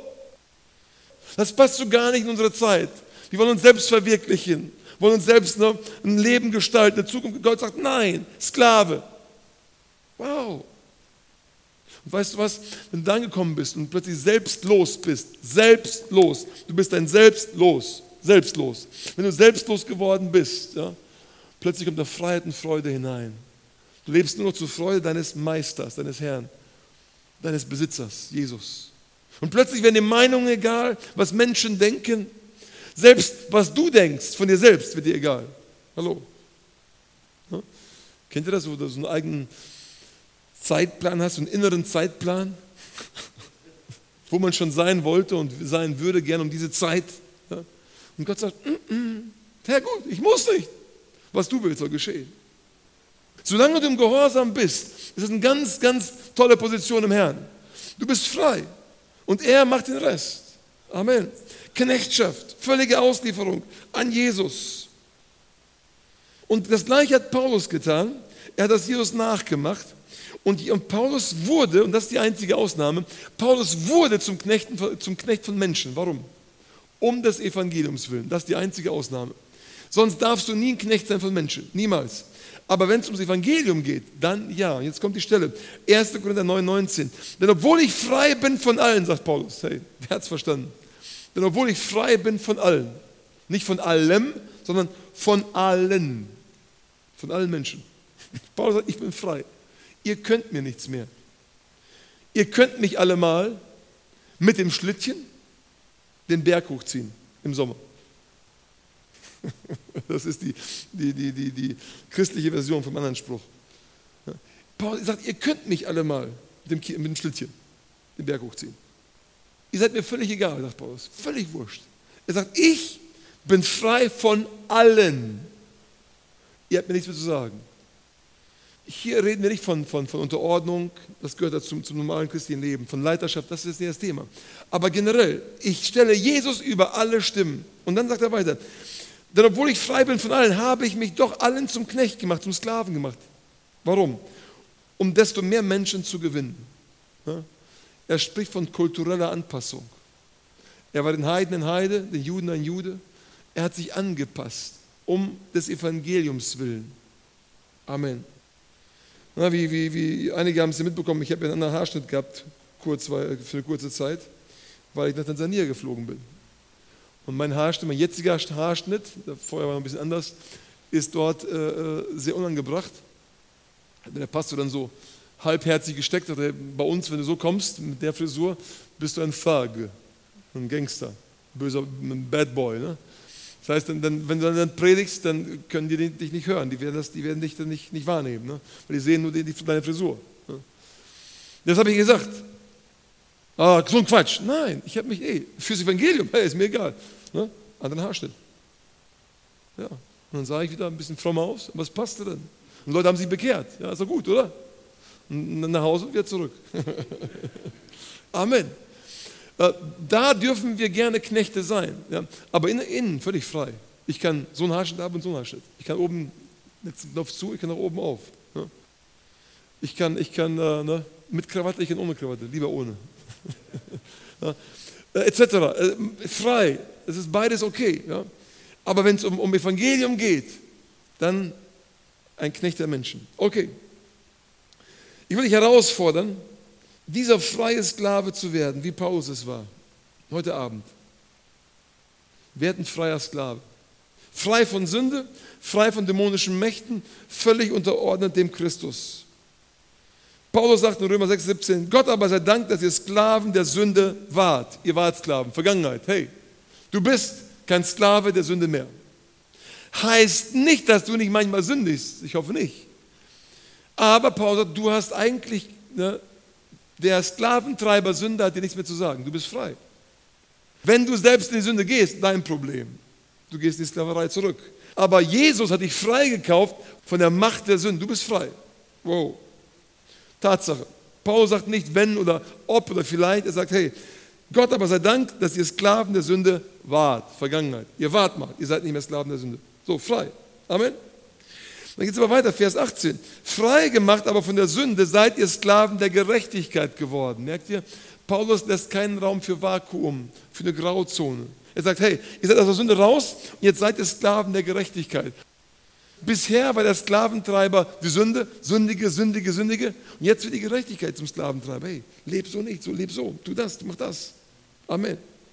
Das passt so gar nicht in unsere Zeit. Wir wollen uns selbst verwirklichen, wollen uns selbst ein Leben gestalten, eine Zukunft. Gott sagt, nein, Sklave. Wow. Und weißt du was, wenn du da angekommen bist und plötzlich selbstlos bist, selbstlos, du bist ein selbstlos. Wenn du selbstlos geworden bist, ja, plötzlich kommt da Freiheit und Freude hinein. Du lebst nur noch zur Freude deines Meisters, deines Herrn, deines Besitzers, Jesus. Und plötzlich werden die Meinungen egal, was Menschen denken. Selbst was du denkst von dir selbst wird dir egal. Hallo. Ja? Kennt ihr das, wo du so einen eigenen Zeitplan hast, einen inneren Zeitplan, wo man schon sein wollte und sein würde, gerne um diese Zeit. Ja? Und Gott sagt, Herr gut, ich muss nicht. Was du willst, soll geschehen. Solange du im Gehorsam bist, ist es eine ganz, ganz tolle Position im Herrn. Du bist frei und er macht den Rest. Amen. Knechtschaft, völlige Auslieferung an Jesus. Und das Gleiche hat Paulus getan. Er hat das Jesus nachgemacht. Und Paulus wurde, und das ist die einzige Ausnahme, Paulus wurde zum Knecht von Menschen. Warum? Um des Evangeliums willen. Das ist die einzige Ausnahme. Sonst darfst du nie ein Knecht sein von Menschen. Niemals. Aber wenn es ums Evangelium geht, dann ja. Und jetzt kommt die Stelle. 1. Korinther 9,19. Denn obwohl ich frei bin von allen, sagt Paulus. Hey, wer hat es verstanden? Denn obwohl ich frei bin von allen. Nicht von allem, sondern von allen. Von allen Menschen. Paulus sagt, ich bin frei. Ihr könnt mir nichts mehr. Ihr könnt mich allemal mit dem Schlittchen den Berg hochziehen im Sommer. Das ist die christliche Version vom anderen Spruch. Paulus sagt, ihr könnt mich allemal mit dem Schlittchen den Berg hochziehen. Ihr seid mir völlig egal, sagt Paulus. Völlig wurscht. Er sagt, ich bin frei von allen. Ihr habt mir nichts mehr zu sagen. Hier reden wir nicht von Unterordnung, das gehört dazu zum normalen christlichen Leben, von Leiterschaft, das ist nicht das Thema. Aber generell, ich stelle Jesus über alle Stimmen. Und dann sagt er weiter, denn obwohl ich frei bin von allen, habe ich mich doch allen zum Knecht gemacht, zum Sklaven gemacht. Warum? Um desto mehr Menschen zu gewinnen. Ja? Er spricht von kultureller Anpassung. Er war den Heiden ein Heide, den Juden ein Jude. Er hat sich angepasst, um des Evangeliums willen. Amen. Na, wie einige haben es ja mitbekommen, ich habe einen anderen Haarschnitt gehabt, für eine kurze Zeit, weil ich nach Tansania geflogen bin. Und mein jetziger Haarschnitt, vorher war er ein bisschen anders, ist dort sehr unangebracht. Der Pastor dann so halbherzig gesteckt, bei uns, wenn du so kommst mit der Frisur, bist du ein Thug, ein Gangster, ein Bad Boy. Ne? Das heißt, wenn du dann predigst, dann können die dich nicht hören, die werden dich dann nicht wahrnehmen, ne? Weil die sehen nur deine Frisur. Ne? Das habe ich gesagt. So ein Quatsch. Nein, ich habe mich fürs Evangelium, ist mir egal. Ne? Anderen Haarschnitt. Ja. Und dann sah ich wieder ein bisschen fromm aus, aber es passte dann. Und Leute haben sich bekehrt. Ja, ist doch gut, oder? Und dann nach Hause und wieder zurück. Amen. Da dürfen wir gerne Knechte sein. Ja? Aber innen völlig frei. Ich kann so einen Haarschnitt ab und so einen Haarschnitt. Ich kann oben, jetzt Knopf zu, ich kann nach oben auf. Ja? Ich kann mit Krawatte, ich kann ohne Krawatte, lieber ohne. Ja? Etc. Frei. Es ist beides okay. Ja? Aber wenn es um Evangelium geht, dann ein Knecht der Menschen. Okay. Ich will dich herausfordern, dieser freie Sklave zu werden, wie Paulus es war, heute Abend. Werd ein freier Sklave. Frei von Sünde, frei von dämonischen Mächten, völlig unterordnet dem Christus. Paulus sagt in Römer 6,17, Gott aber sei Dank, dass ihr Sklaven der Sünde wart. Ihr wart Sklaven, Vergangenheit. Hey, du bist kein Sklave der Sünde mehr. Heißt nicht, dass du nicht manchmal sündigst. Ich hoffe nicht. Aber Paulus sagt, du hast eigentlich, der Sklaventreiber Sünde hat dir nichts mehr zu sagen. Du bist frei. Wenn du selbst in die Sünde gehst, dein Problem. Du gehst in die Sklaverei zurück. Aber Jesus hat dich freigekauft von der Macht der Sünde. Du bist frei. Wow. Tatsache. Paulus sagt nicht wenn oder ob oder vielleicht. Er sagt, hey, Gott aber sei Dank, dass ihr Sklaven der Sünde wart. Vergangenheit. Ihr wart mal. Ihr seid nicht mehr Sklaven der Sünde. So, frei. Amen. Dann geht es aber weiter, Vers 18. Frei gemacht aber von der Sünde seid ihr Sklaven der Gerechtigkeit geworden. Merkt ihr? Paulus lässt keinen Raum für Vakuum, für eine Grauzone. Er sagt, hey, ihr seid aus der Sünde raus und jetzt seid ihr Sklaven der Gerechtigkeit. Bisher war der Sklaventreiber die Sünde, sündige. Und jetzt wird die Gerechtigkeit zum Sklaventreiber. Hey, leb so nicht, so leb so, tu das, mach das. Amen.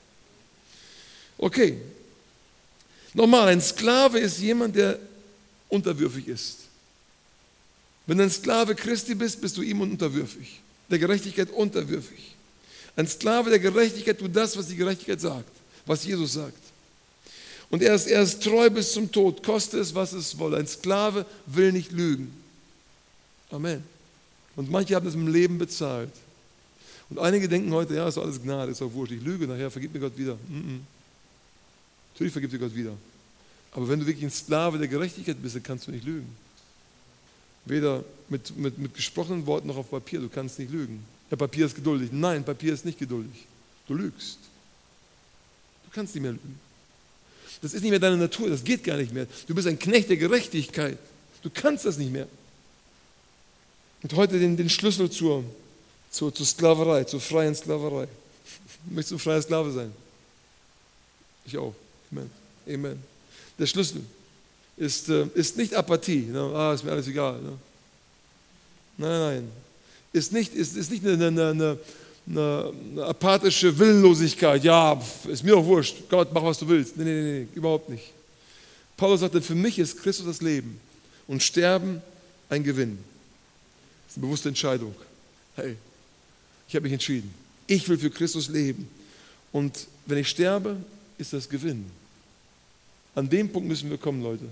Okay. Nochmal, ein Sklave ist jemand, der unterwürfig ist. Wenn du ein Sklave Christi bist, bist du ihm unterwürfig. Der Gerechtigkeit unterwürfig. Ein Sklave der Gerechtigkeit tut das, was die Gerechtigkeit sagt, was Jesus sagt. Und er ist treu bis zum Tod, koste es, was es wolle. Ein Sklave will nicht lügen. Amen. Und manche haben das im Leben bezahlt. Und einige denken heute, ja, ist doch alles Gnade, ist doch wurscht, ich lüge, nachher vergibt mir Gott wieder. Natürlich vergibt dir Gott wieder. Aber wenn du wirklich ein Sklave der Gerechtigkeit bist, dann kannst du nicht lügen. Weder mit gesprochenen Worten noch auf Papier, du kannst nicht lügen. Ja, Papier ist geduldig. Nein, Papier ist nicht geduldig. Du lügst. Du kannst nicht mehr lügen. Das ist nicht mehr deine Natur, das geht gar nicht mehr. Du bist ein Knecht der Gerechtigkeit. Du kannst das nicht mehr. Und heute den Schlüssel zur Sklaverei, zur freien Sklaverei. Möchtest du ein freier Sklave sein? Ich auch. Amen. Amen. Der Schlüssel ist nicht Apathie. Ist mir alles egal. Nein. Ist nicht eine apathische Willenlosigkeit. Ja, ist mir doch wurscht. Gott, mach, was du willst. Nee, überhaupt nicht. Paulus sagte, für mich ist Christus das Leben und Sterben ein Gewinn. Das ist eine bewusste Entscheidung. Hey, ich habe mich entschieden. Ich will für Christus leben. Und wenn ich sterbe, ist das Gewinn. An dem Punkt müssen wir kommen, Leute.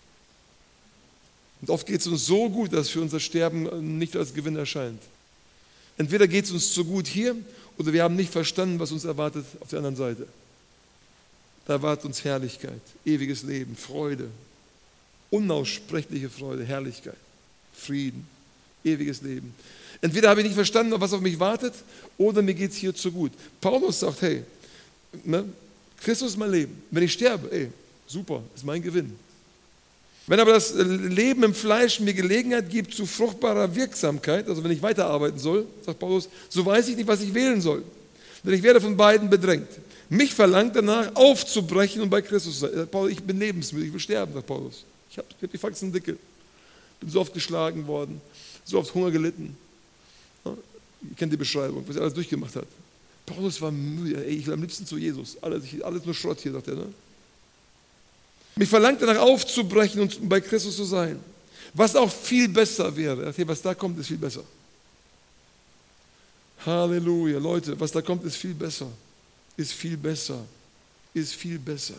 Und oft geht es uns so gut, dass für unser Sterben nicht als Gewinn erscheint. Entweder geht es uns zu gut hier oder wir haben nicht verstanden, was uns erwartet auf der anderen Seite. Da erwartet uns Herrlichkeit, ewiges Leben, Freude, unaussprechliche Freude, Herrlichkeit, Frieden, ewiges Leben. Entweder habe ich nicht verstanden, was auf mich wartet, oder mir geht es hier zu gut. Paulus sagt, hey, Christus ist mein Leben. Wenn ich sterbe, super, ist mein Gewinn. Wenn aber das Leben im Fleisch mir Gelegenheit gibt zu fruchtbarer Wirksamkeit, also wenn ich weiterarbeiten soll, sagt Paulus, so weiß ich nicht, was ich wählen soll. Denn ich werde von beiden bedrängt. Mich verlangt danach, aufzubrechen und bei Christus zu sein. Paulus, ich bin lebensmüde, ich will sterben, sagt Paulus. Ich hab die Faxen dicke. Bin so oft geschlagen worden, so oft Hunger gelitten. Ihr kennt die Beschreibung, was er alles durchgemacht hat. Paulus war müde, ich will am liebsten zu Jesus. Alles nur Schrott hier, sagt er. Mich verlangt danach aufzubrechen und bei Christus zu sein. Was auch viel besser wäre. Was da kommt, ist viel besser. Halleluja. Leute, was da kommt, ist viel besser. Ist viel besser. Ist viel besser.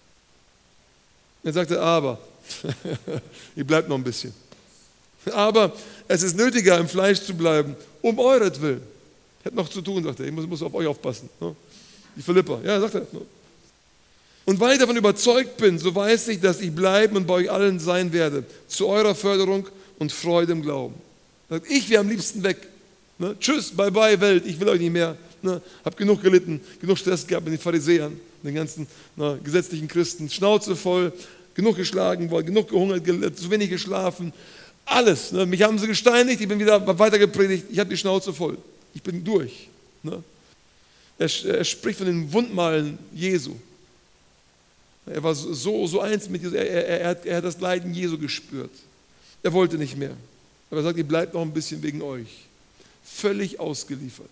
Er sagte, aber, ihr bleibt noch ein bisschen. Aber es ist nötiger, im Fleisch zu bleiben, um euretwillen. Ich habe noch zu tun, sagt er. Ich muss auf euch aufpassen. Die Philipper. Ja, sagt er. Und weil ich davon überzeugt bin, so weiß ich, dass ich bleiben und bei euch allen sein werde, zu eurer Förderung und Freude im Glauben. Ich wäre am liebsten weg. Ne? Tschüss, bye bye Welt, ich will euch nicht mehr. Ne? Hab genug gelitten, genug Stress gehabt mit den Pharisäern, den ganzen gesetzlichen Christen. Schnauze voll, genug geschlagen worden, genug gehungert, zu wenig geschlafen. Alles. Ne? Mich haben sie gesteinigt, ich bin wieder weiter gepredigt, ich habe die Schnauze voll. Ich bin durch. Ne? Er spricht von den Wundmalen Jesu. Er war so eins mit Jesus, er hat das Leiden Jesu gespürt. Er wollte nicht mehr. Aber er sagt, ihr bleibt noch ein bisschen wegen euch. Völlig ausgeliefert.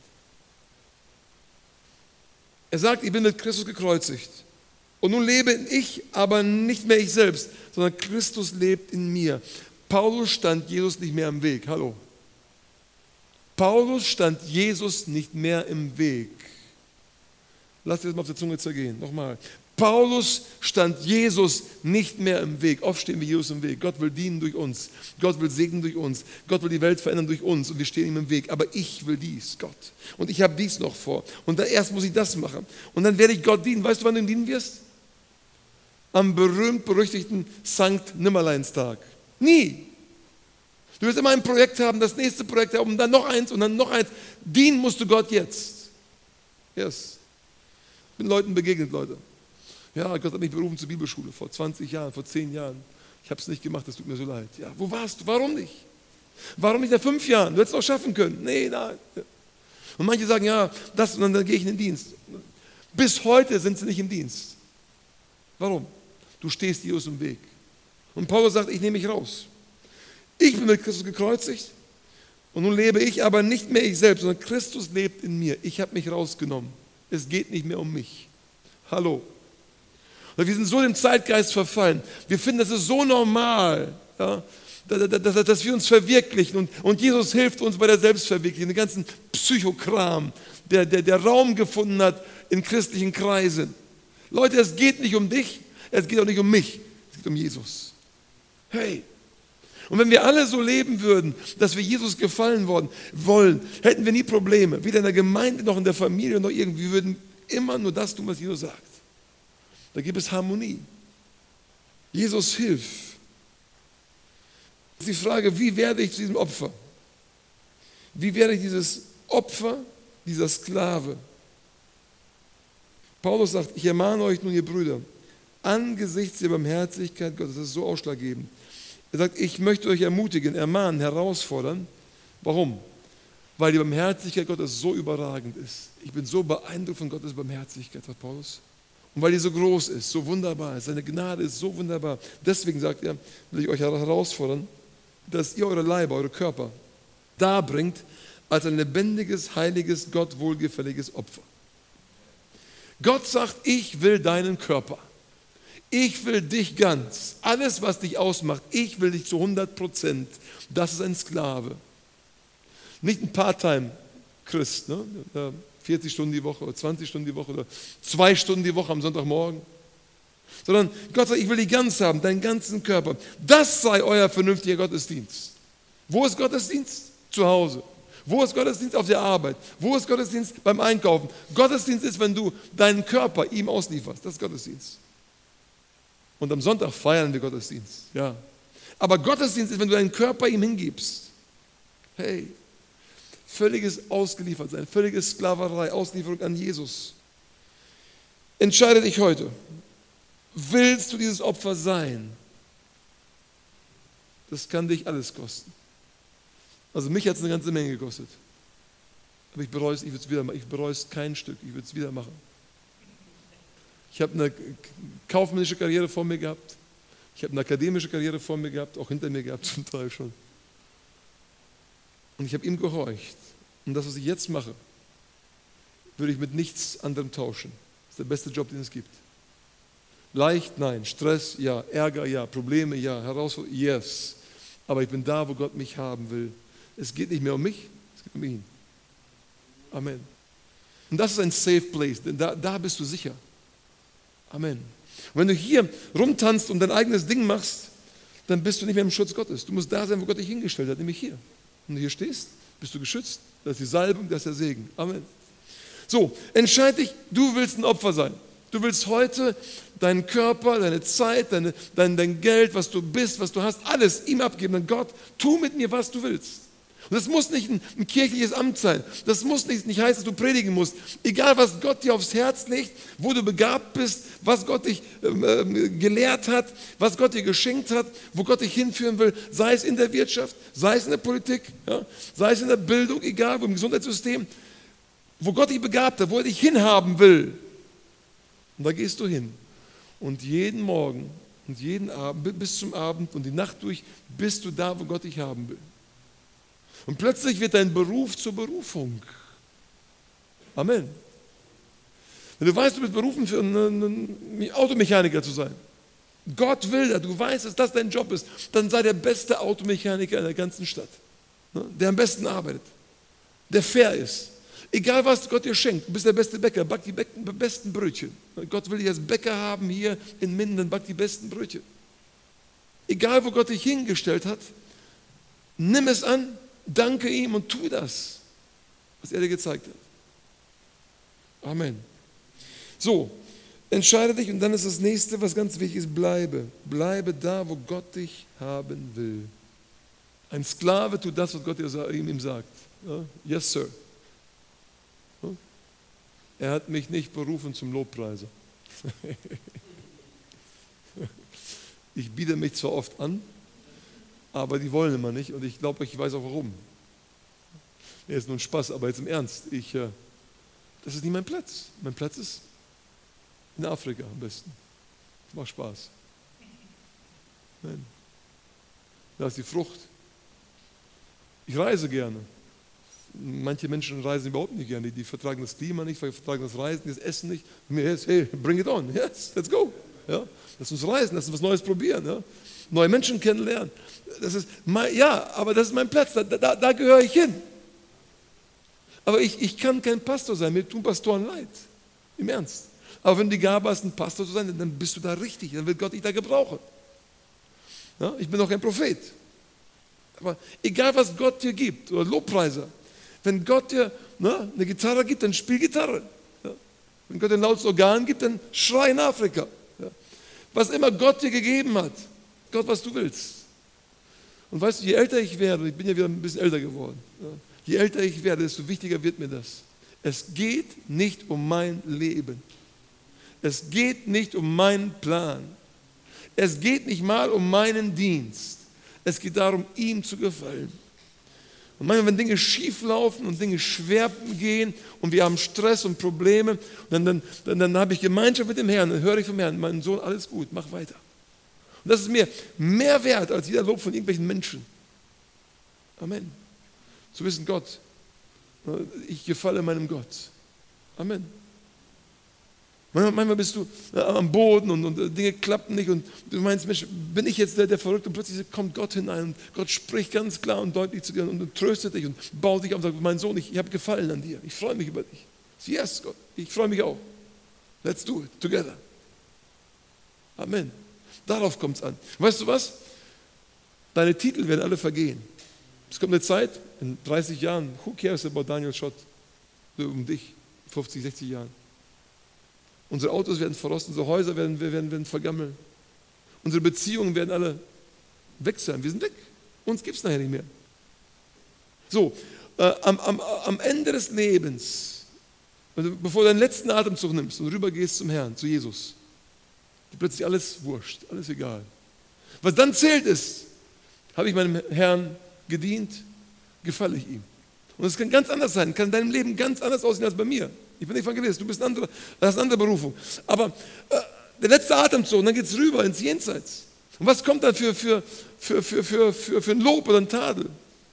Er sagt, ich bin mit Christus gekreuzigt. Und nun lebe ich, aber nicht mehr ich selbst, sondern Christus lebt in mir. Paulus stand Jesus nicht mehr im Weg. Hallo. Paulus stand Jesus nicht mehr im Weg. Lasst ihr das mal auf der Zunge zergehen. Nochmal. Paulus stand Jesus nicht mehr im Weg. Oft stehen wir Jesus im Weg. Gott will dienen durch uns. Gott will segnen durch uns. Gott will die Welt verändern durch uns. Und wir stehen ihm im Weg. Aber ich will dies, Gott. Und ich habe dies noch vor. Und erst muss ich das machen. Und dann werde ich Gott dienen. Weißt du, wann du ihm dienen wirst? Am berühmt-berüchtigten Sankt Nimmerleinstag. Nie. Du wirst immer ein Projekt haben, das nächste Projekt haben und dann noch eins und dann noch eins. Dienen musst du Gott jetzt. Yes. Ich bin Leuten begegnet, Leute. Ja, Gott hat mich berufen zur Bibelschule vor 20 Jahren, vor 10 Jahren. Ich habe es nicht gemacht, das tut mir so leid. Ja, wo warst du? Warum nicht? Warum nicht nach 5 Jahren? Du hättest es auch schaffen können. Nee, nein. Und manche sagen, ja, das und dann gehe ich in den Dienst. Bis heute sind sie nicht im Dienst. Warum? Du stehst Jesus im Weg. Und Paulus sagt, ich nehme mich raus. Ich bin mit Christus gekreuzigt und nun lebe ich, aber nicht mehr ich selbst, sondern Christus lebt in mir. Ich habe mich rausgenommen. Es geht nicht mehr um mich. Hallo. Wir sind so dem Zeitgeist verfallen. Wir finden, das ist so normal, ja, dass wir uns verwirklichen. Und Jesus hilft uns bei der Selbstverwirklichung, den ganzen Psychokram, der Raum gefunden hat in christlichen Kreisen. Leute, es geht nicht um dich, es geht auch nicht um mich, es geht um Jesus. Hey, und wenn wir alle so leben würden, dass wir Jesus gefallen wollen, hätten wir nie Probleme. Weder in der Gemeinde noch in der Familie noch irgendwie. Wir würden immer nur das tun, was Jesus sagt. Da gibt es Harmonie. Jesus hilft. Das ist die Frage, wie werde ich zu diesem Opfer? Wie werde ich dieses Opfer, dieser Sklave? Paulus sagt, ich ermahne euch nun, ihr Brüder, angesichts der Barmherzigkeit Gottes, das ist so ausschlaggebend. Er sagt, ich möchte euch ermutigen, ermahnen, herausfordern. Warum? Weil die Barmherzigkeit Gottes so überragend ist. Ich bin so beeindruckt von Gottes Barmherzigkeit, sagt Paulus. Und weil die so groß ist, so wunderbar ist, seine Gnade ist so wunderbar. Deswegen sagt er, will ich euch herausfordern, dass ihr eure Leiber, eure Körper darbringt als ein lebendiges, heiliges, Gott wohlgefälliges Opfer. Gott sagt, ich will deinen Körper. Ich will dich ganz. Alles, was dich ausmacht, ich will dich zu 100%. Das ist ein Sklave. Nicht ein Part-Time-Christ, ne? 40 Stunden die Woche oder 20 Stunden die Woche oder 2 Stunden die Woche am Sonntagmorgen. Sondern Gott sagt, ich will dich ganz haben, deinen ganzen Körper. Das sei euer vernünftiger Gottesdienst. Wo ist Gottesdienst? Zu Hause. Wo ist Gottesdienst? Auf der Arbeit. Wo ist Gottesdienst? Beim Einkaufen. Gottesdienst ist, wenn du deinen Körper ihm auslieferst. Das ist Gottesdienst. Und am Sonntag feiern wir Gottesdienst. Ja. Aber Gottesdienst ist, wenn du deinen Körper ihm hingibst. Hey, völliges Ausgeliefertsein, völlige Sklaverei, Auslieferung an Jesus. Entscheide dich heute. Willst du dieses Opfer sein? Das kann dich alles kosten. Also mich hat es eine ganze Menge gekostet. Aber ich bereue es, ich würde es wieder machen. Ich bereue es kein Stück, ich würde es wieder machen. Ich habe eine kaufmännische Karriere vor mir gehabt. Ich habe eine akademische Karriere vor mir gehabt, auch hinter mir gehabt, zum Teil schon. Und ich habe ihm gehorcht. Und das, was ich jetzt mache, würde ich mit nichts anderem tauschen. Das ist der beste Job, den es gibt. Leicht, nein. Stress, ja. Ärger, ja. Probleme, ja. Herausforderungen, yes. Aber ich bin da, wo Gott mich haben will. Es geht nicht mehr um mich, es geht um ihn. Amen. Und das ist ein safe place, denn da bist du sicher. Amen. Und wenn du hier rumtanzt und dein eigenes Ding machst, dann bist du nicht mehr im Schutz Gottes. Du musst da sein, wo Gott dich hingestellt hat, nämlich hier. Wenn du hier stehst, bist du geschützt. Das ist die Salbung, das ist der Segen. Amen. So, entscheide dich, du willst ein Opfer sein. Du willst heute deinen Körper, deine Zeit, dein Geld, was du bist, was du hast, alles ihm abgeben. Und Gott, tu mit mir, was du willst. Und das muss nicht ein kirchliches Amt sein. Das muss nicht heißen, dass du predigen musst. Egal, was Gott dir aufs Herz legt, wo du begabt bist, was Gott dich gelehrt hat, was Gott dir geschenkt hat, wo Gott dich hinführen will, sei es in der Wirtschaft, sei es in der Politik, ja, sei es in der Bildung, egal, im Gesundheitssystem, wo Gott dich begabt hat, wo er dich hinhaben will. Und da gehst du hin. Und jeden Morgen und jeden Abend, bis zum Abend und die Nacht durch, bist du da, wo Gott dich haben will. Und plötzlich wird dein Beruf zur Berufung. Amen. Wenn du weißt, du bist berufen, für einen Automechaniker zu sein. Gott will das, du weißt, dass das dein Job ist, dann sei der beste Automechaniker in der ganzen Stadt. Der am besten arbeitet, der fair ist. Egal, was Gott dir schenkt, du bist der beste Bäcker, back die besten Brötchen. Gott will dich als Bäcker haben hier in Minden, back die besten Brötchen. Egal, wo Gott dich hingestellt hat, nimm es an, danke ihm und tu das, was er dir gezeigt hat. Amen. So, entscheide dich und dann ist das nächste, was ganz wichtig ist, bleibe. Bleibe da, wo Gott dich haben will. Ein Sklave tut das, was Gott ihm sagt. Ja? Yes, sir. Ja? Er hat mich nicht berufen zum Lobpreiser. Ich biete mich zwar oft an, aber die wollen immer nicht und ich glaube, ich weiß auch warum. Nee, ist nur ein Spaß, aber jetzt im Ernst. Das ist nicht mein Platz. Mein Platz ist in Afrika am besten. Das macht Spaß. Nein. Da ist die Frucht. Ich reise gerne. Manche Menschen reisen überhaupt nicht gerne. Die vertragen das Klima nicht, vertragen das Reisen, das Essen nicht. Hey, bring it on. Yes, let's go. Ja? Lass uns reisen, lass uns was Neues probieren. Ja? Neue Menschen kennenlernen. Aber das ist mein Platz, da gehöre ich hin. Aber ich kann kein Pastor sein, mir tun Pastoren leid. Im Ernst. Aber wenn du die Gabe hast, ein Pastor zu sein, dann bist du da richtig, dann wird Gott dich da gebrauchen. Ja? Ich bin doch kein Prophet. Aber egal, was Gott dir gibt, oder Lobpreiser, wenn Gott dir eine Gitarre gibt, dann spiel Gitarre. Ja? Wenn Gott dir ein lautes Organ gibt, dann schrei in Afrika. Ja? Was immer Gott dir gegeben hat, Gott, was du willst. Und weißt du, je älter ich werde, ich bin ja wieder ein bisschen älter geworden, ja? Je älter ich werde, desto wichtiger wird mir das. Es geht nicht um mein Leben. Es geht nicht um meinen Plan. Es geht nicht mal um meinen Dienst. Es geht darum, ihm zu gefallen. Und manchmal, wenn Dinge schief laufen und Dinge schwer gehen und wir haben Stress und Probleme, dann habe ich Gemeinschaft mit dem Herrn, dann höre ich vom Herrn, mein Sohn, alles gut, mach weiter. Und das ist mir mehr wert als jeder Lob von irgendwelchen Menschen. Amen. Zu wissen, Gott, ich gefalle meinem Gott. Amen. Manchmal bist du am Boden und Dinge klappen nicht und du meinst, Mensch, bin ich jetzt der Verrückte und plötzlich kommt Gott hinein und Gott spricht ganz klar und deutlich zu dir und tröstet dich und baut dich auf und sagt, mein Sohn, ich habe Gefallen an dir, ich freue mich über dich. Yes, Gott, ich freue mich auch. Let's do it together. Amen. Darauf kommt es an. Weißt du was? Deine Titel werden alle vergehen. Es kommt eine Zeit, in 30 Jahren, who cares about Daniel Schott? Um dich, 50, 60 Jahren. Unsere Autos werden verrosten, unsere Häuser werden vergammeln. Unsere Beziehungen werden alle weg sein. Wir sind weg. Uns gibt es nachher nicht mehr. So, am Ende des Lebens, also bevor du deinen letzten Atemzug nimmst und rübergehst zum Herrn, zu Jesus, ist plötzlich alles wurscht, alles egal. Was dann zählt ist, habe ich meinem Herrn gedient, gefalle ich ihm. Und es kann ganz anders sein, kann in deinem Leben ganz anders aussehen als bei mir. Ich bin Evangelist, du hast eine andere Berufung. Aber der letzte Atemzug, und dann geht es rüber ins Jenseits. Und was kommt dann für ein Lob oder ein Tadel?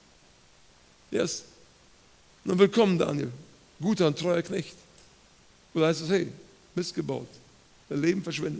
Yes. Und dann willkommen, Daniel, guter und treuer Knecht. Oder heißt es, hey, Mist gebaut, dein Leben verschwendet.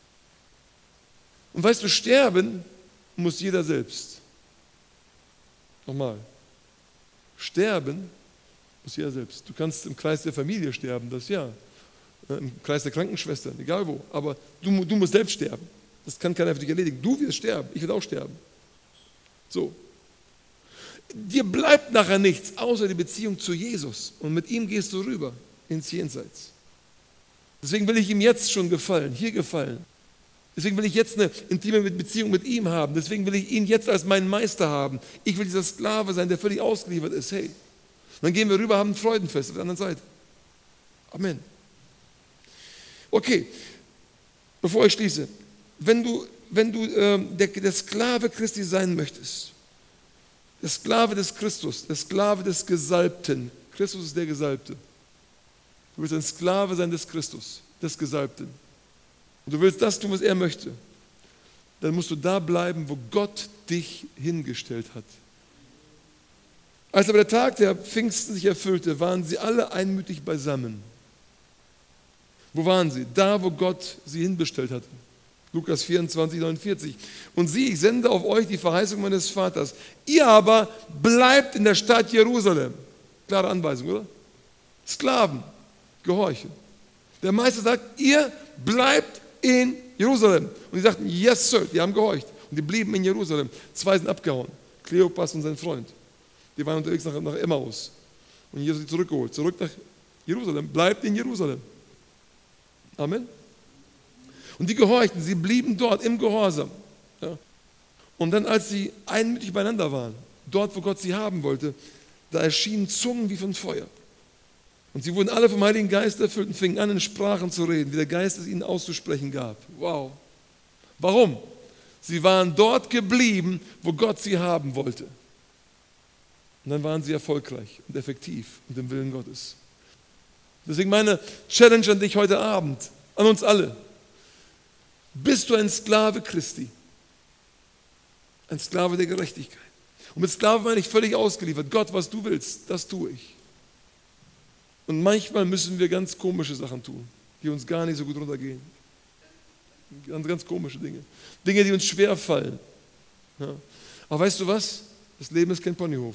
Und weißt du, sterben muss jeder selbst. Nochmal. Sterben muss jeder selbst. Du kannst im Kreis der Familie sterben, das ja. Im Kreis der Krankenschwestern, egal wo. Aber du musst selbst sterben. Das kann keiner für dich erledigen. Du wirst sterben, ich werde auch sterben. So. Dir bleibt nachher nichts, außer die Beziehung zu Jesus. Und mit ihm gehst du rüber ins Jenseits. Deswegen will ich ihm jetzt schon gefallen, hier gefallen. Deswegen will ich jetzt eine intime Beziehung mit ihm haben. Deswegen will ich ihn jetzt als meinen Meister haben. Ich will dieser Sklave sein, der völlig ausgeliefert ist. Hey, dann gehen wir rüber, haben ein Freudenfest auf der anderen Seite. Amen. Okay, bevor ich schließe. Wenn du der Sklave Christi sein möchtest, der Sklave des Christus, der Sklave des Gesalbten, Christus ist der Gesalbte. Du willst ein Sklave sein des Christus, des Gesalbten. Und du willst das tun, was er möchte. Dann musst du da bleiben, wo Gott dich hingestellt hat. Als aber der Tag der Pfingsten sich erfüllte, waren sie alle einmütig beisammen. Wo waren sie? Da, wo Gott sie hinbestellt hatte. Lukas 24, 49. Und sieh, ich sende auf euch die Verheißung meines Vaters. Ihr aber bleibt in der Stadt Jerusalem. Klare Anweisung, oder? Sklaven, gehorchen. Der Meister sagt, ihr bleibt in Jerusalem. Und die sagten, yes, Sir. Die haben gehorcht. Und die blieben in Jerusalem. 2 sind abgehauen. Kleopas und sein Freund. Die waren unterwegs nach Emmaus. Und Jesus hat sie zurückgeholt. Zurück nach Jerusalem. Bleibt in Jerusalem. Amen. Und die gehorchten. Sie blieben dort im Gehorsam. Ja. Und dann, als sie einmütig beieinander waren, dort, wo Gott sie haben wollte, da erschienen Zungen wie von Feuer. Und sie wurden alle vom Heiligen Geist erfüllt und fingen an, in Sprachen zu reden, wie der Geist es ihnen auszusprechen gab. Wow. Warum? Sie waren dort geblieben, wo Gott sie haben wollte. Und dann waren sie erfolgreich und effektiv und im Willen Gottes. Deswegen meine Challenge an dich heute Abend, an uns alle. Bist du ein Sklave Christi? Ein Sklave der Gerechtigkeit. Und mit Sklave meine ich völlig ausgeliefert. Gott, was du willst, das tue ich. Und manchmal müssen wir ganz komische Sachen tun, die uns gar nicht so gut runtergehen. Ganz komische Dinge. Dinge, die uns schwer fallen. Ja. Aber weißt du was? Das Leben ist kein Ponyhof.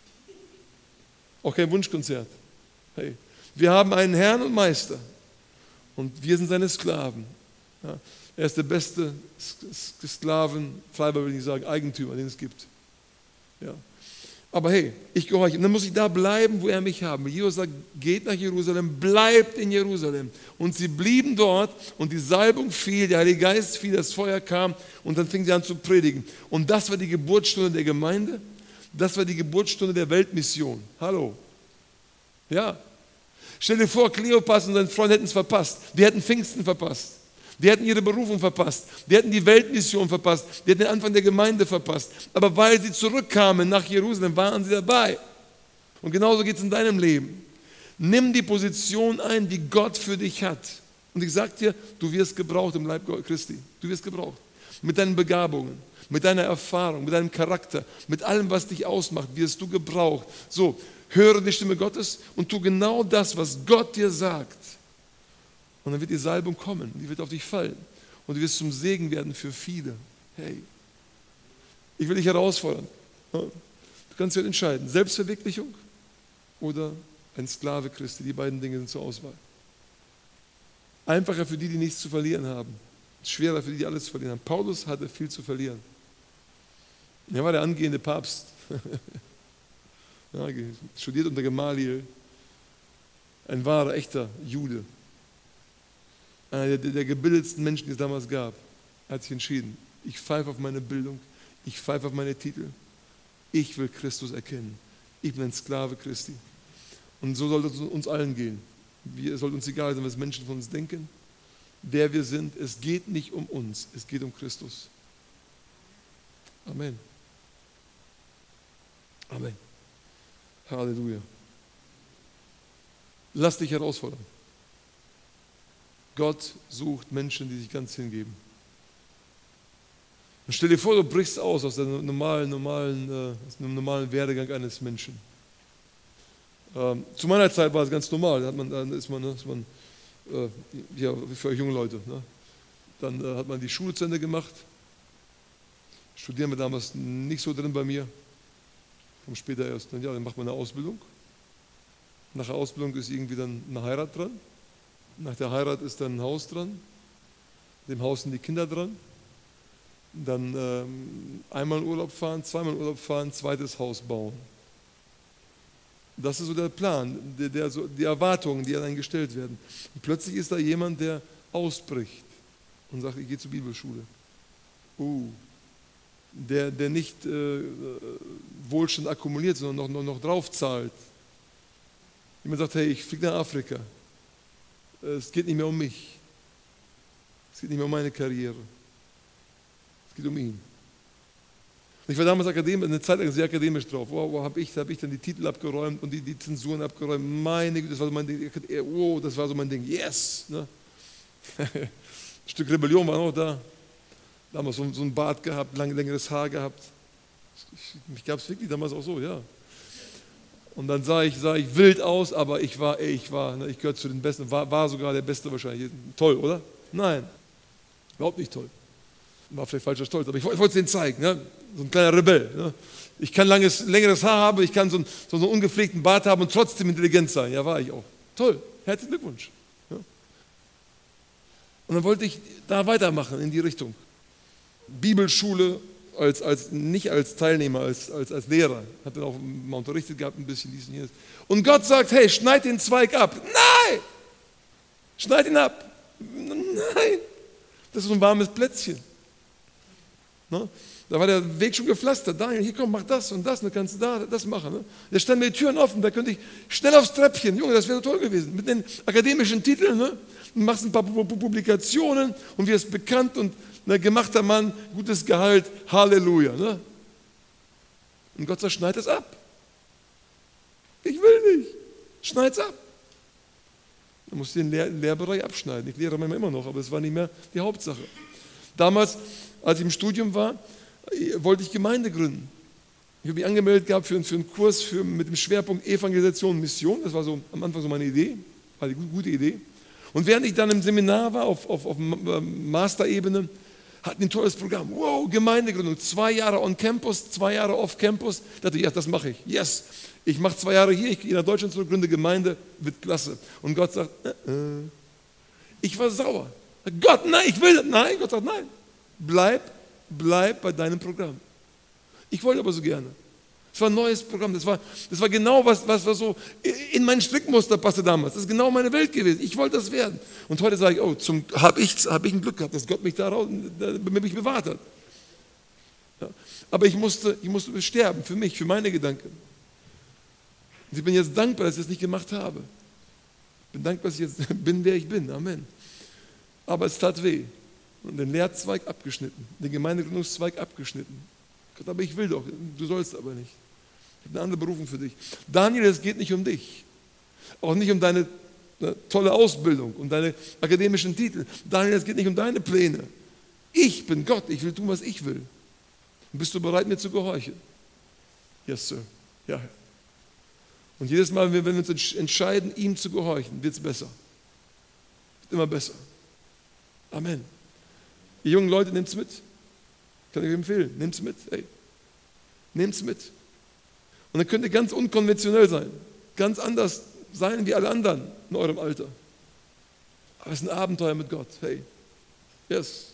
Auch kein Wunschkonzert. Hey, wir haben einen Herrn und Meister. Und wir sind seine Sklaven. Ja. Er ist der beste Sklaven, Freiber will ich nicht sagen, Eigentümer, den es gibt. Ja. Aber hey, ich gehorche. Und dann muss ich da bleiben, wo er mich haben will. Jesus sagt, geht nach Jerusalem, bleibt in Jerusalem. Und sie blieben dort und die Salbung fiel, der Heilige Geist fiel, das Feuer kam und dann fingen sie an zu predigen. Und das war die Geburtsstunde der Gemeinde, das war die Geburtsstunde der Weltmission. Hallo. Ja. Stell dir vor, Kleopas und sein Freund hätten es verpasst. Die hätten Pfingsten verpasst. Die hätten ihre Berufung verpasst. Die hätten die Weltmission verpasst. Die hätten den Anfang der Gemeinde verpasst. Aber weil sie zurückkamen nach Jerusalem, waren sie dabei. Und genauso geht es in deinem Leben. Nimm die Position ein, die Gott für dich hat. Und ich sage dir, du wirst gebraucht im Leib Christi. Du wirst gebraucht. Mit deinen Begabungen, mit deiner Erfahrung, mit deinem Charakter, mit allem, was dich ausmacht, wirst du gebraucht. So, höre die Stimme Gottes und tu genau das, was Gott dir sagt. Und dann wird die Salbung kommen, die wird auf dich fallen. Und du wirst zum Segen werden für viele. Hey, ich will dich herausfordern. Du kannst dich entscheiden, Selbstverwirklichung oder ein Sklave Christi. Die beiden Dinge sind zur Auswahl. Einfacher für die, die nichts zu verlieren haben. Schwerer für die, die alles zu verlieren haben. Paulus hatte viel zu verlieren. Er war der angehende Papst. Ja, studiert unter Gamaliel. Ein wahrer, echter Jude. Einer der gebildetsten Menschen, die es damals gab, hat sich entschieden, ich pfeife auf meine Bildung, ich pfeife auf meine Titel, ich will Christus erkennen, ich bin ein Sklave Christi. Und so soll es uns allen gehen. Es soll uns egal sein, was Menschen von uns denken, wer wir sind. Es geht nicht um uns, es geht um Christus. Amen. Amen. Halleluja. Lass dich herausfordern. Gott sucht Menschen, die sich ganz hingeben. Und stell dir vor, du brichst aus aus dem normalen Werdegang eines Menschen. Zu meiner Zeit war es ganz normal. Dann ist man ja, für euch junge Leute. Ne? Dann hat man die Schule zu Ende gemacht. Studieren wir damals nicht so drin bei mir. Und später erst, dann macht man eine Ausbildung. Nach der Ausbildung ist irgendwie dann eine Heirat dran. Nach der Heirat ist dann ein Haus dran, dem Haus sind die Kinder dran, dann einmal in Urlaub fahren, zweimal in Urlaub fahren, zweites Haus bauen. Das ist so der Plan, die Erwartungen, die an einen gestellt werden. Und plötzlich ist da jemand, der ausbricht und sagt, ich gehe zur Bibelschule. Der nicht Wohlstand akkumuliert, sondern noch drauf zahlt. Jemand sagt, hey, ich fliege nach Afrika. Es geht nicht mehr um mich. Es geht nicht mehr um meine Karriere. Es geht um ihn. Und ich war damals eine Zeit lang sehr akademisch drauf. Wow, habe ich dann die Titel abgeräumt und die Zensuren abgeräumt. Meine Güte, das war so mein Ding. Oh, das war so mein Ding. Yes! Ne? Ein Stück Rebellion war noch da. Damals so ein Bart gehabt, längeres Haar gehabt. Mich gab es wirklich damals auch so, ja. Und dann sah ich wild aus, aber ich gehörte zu den Besten, war sogar der Beste wahrscheinlich. Toll, oder? Nein, überhaupt nicht toll. War vielleicht falscher Stolz, aber ich wollte es denen zeigen, ne? So ein kleiner Rebell. Ne? Ich kann längeres Haar haben, ich kann so einen ungepflegten Bart haben und trotzdem intelligent sein. Ja, war ich auch. Toll, herzlichen Glückwunsch. Ja? Und dann wollte ich da weitermachen in die Richtung. Bibelschule, nicht als Teilnehmer, als Lehrer. Hat dann auch mal unterrichtet gehabt, ein bisschen dies und jenes. Und Gott sagt, hey, schneid den Zweig ab. Nein! Schneid ihn ab. Nein! Das ist so ein warmes Plätzchen. Ne? Da war der Weg schon gepflastert. Daniel, hier komm, mach das und das, dann kannst du da das machen. Ne? Da standen mir die Türen offen, da könnte ich schnell aufs Treppchen. Junge, das wäre toll gewesen. Mit den akademischen Titeln, ne? Du machst ein paar Publikationen und wirst bekannt und gemachter Mann, gutes Gehalt, Halleluja. Ne? Und Gott sagt, schneid es ab. Ich will nicht. Schneid es ab. Dann musst du den Lehrbereich abschneiden. Ich lehre immer noch, aber es war nicht mehr die Hauptsache. Damals, als ich im Studium war, wollte ich Gemeinde gründen. Ich habe mich angemeldet gehabt für einen Kurs mit dem Schwerpunkt Evangelisation und Mission. Das war so am Anfang so meine Idee, war eine gute Idee. Und während ich dann im Seminar war, auf Masterebene, hatten ein tolles Programm. Wow, Gemeindegründung, 2 Jahre on Campus, 2 Jahre off Campus. Ich dachte, ja, das mache ich. Yes, ich mache 2 Jahre hier, ich gehe nach Deutschland zurück, gründe Gemeinde, wird klasse. Und Gott sagt, Ich war sauer. Gott, nein, ich will das. Nein, Gott sagt, nein. Bleib bei deinem Programm. Ich wollte aber so gerne. Es war ein neues Programm. Das war genau was so in mein Strickmuster passte damals. Das ist genau meine Welt gewesen. Ich wollte das werden. Und heute sage ich, habe ich ein Glück gehabt, dass Gott mich mich bewahrt hat. Ja. Aber ich musste sterben für mich, für meine Gedanken. Und ich bin jetzt dankbar, dass ich das nicht gemacht habe. Ich bin dankbar, dass ich jetzt bin, wer ich bin. Amen. Aber es tat weh. Und den Lehrzweig abgeschnitten, den Gemeindegründungszweig abgeschnitten. Gott, aber ich will doch, du sollst aber nicht. Ich habe eine andere Berufung für dich. Daniel, es geht nicht um dich. Auch nicht um deine tolle Ausbildung, um deine akademischen Titel. Daniel, es geht nicht um deine Pläne. Ich bin Gott, ich will tun, was ich will. Und bist du bereit, mir zu gehorchen? Yes, Sir. Ja. Und jedes Mal, wenn wir uns entscheiden, ihm zu gehorchen, wird es besser. Wird immer besser. Amen. Ihr jungen Leute, nehmt es mit. Kann ich euch empfehlen. Nehmt es mit. Hey. Nehmt es mit. Und dann könnt ihr ganz unkonventionell sein. Ganz anders sein wie alle anderen in eurem Alter. Aber es ist ein Abenteuer mit Gott. Hey. Yes.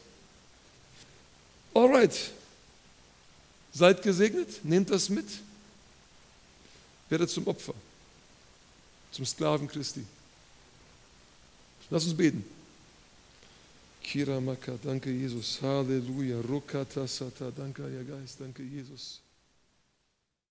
Alright. Seid gesegnet. Nehmt das mit. Werdet zum Opfer. Zum Sklaven Christi. Lass uns beten. Kira Maka, danke Jesus. Halleluja. Rokata Sata, danke, Herr Geist, danke Jesus.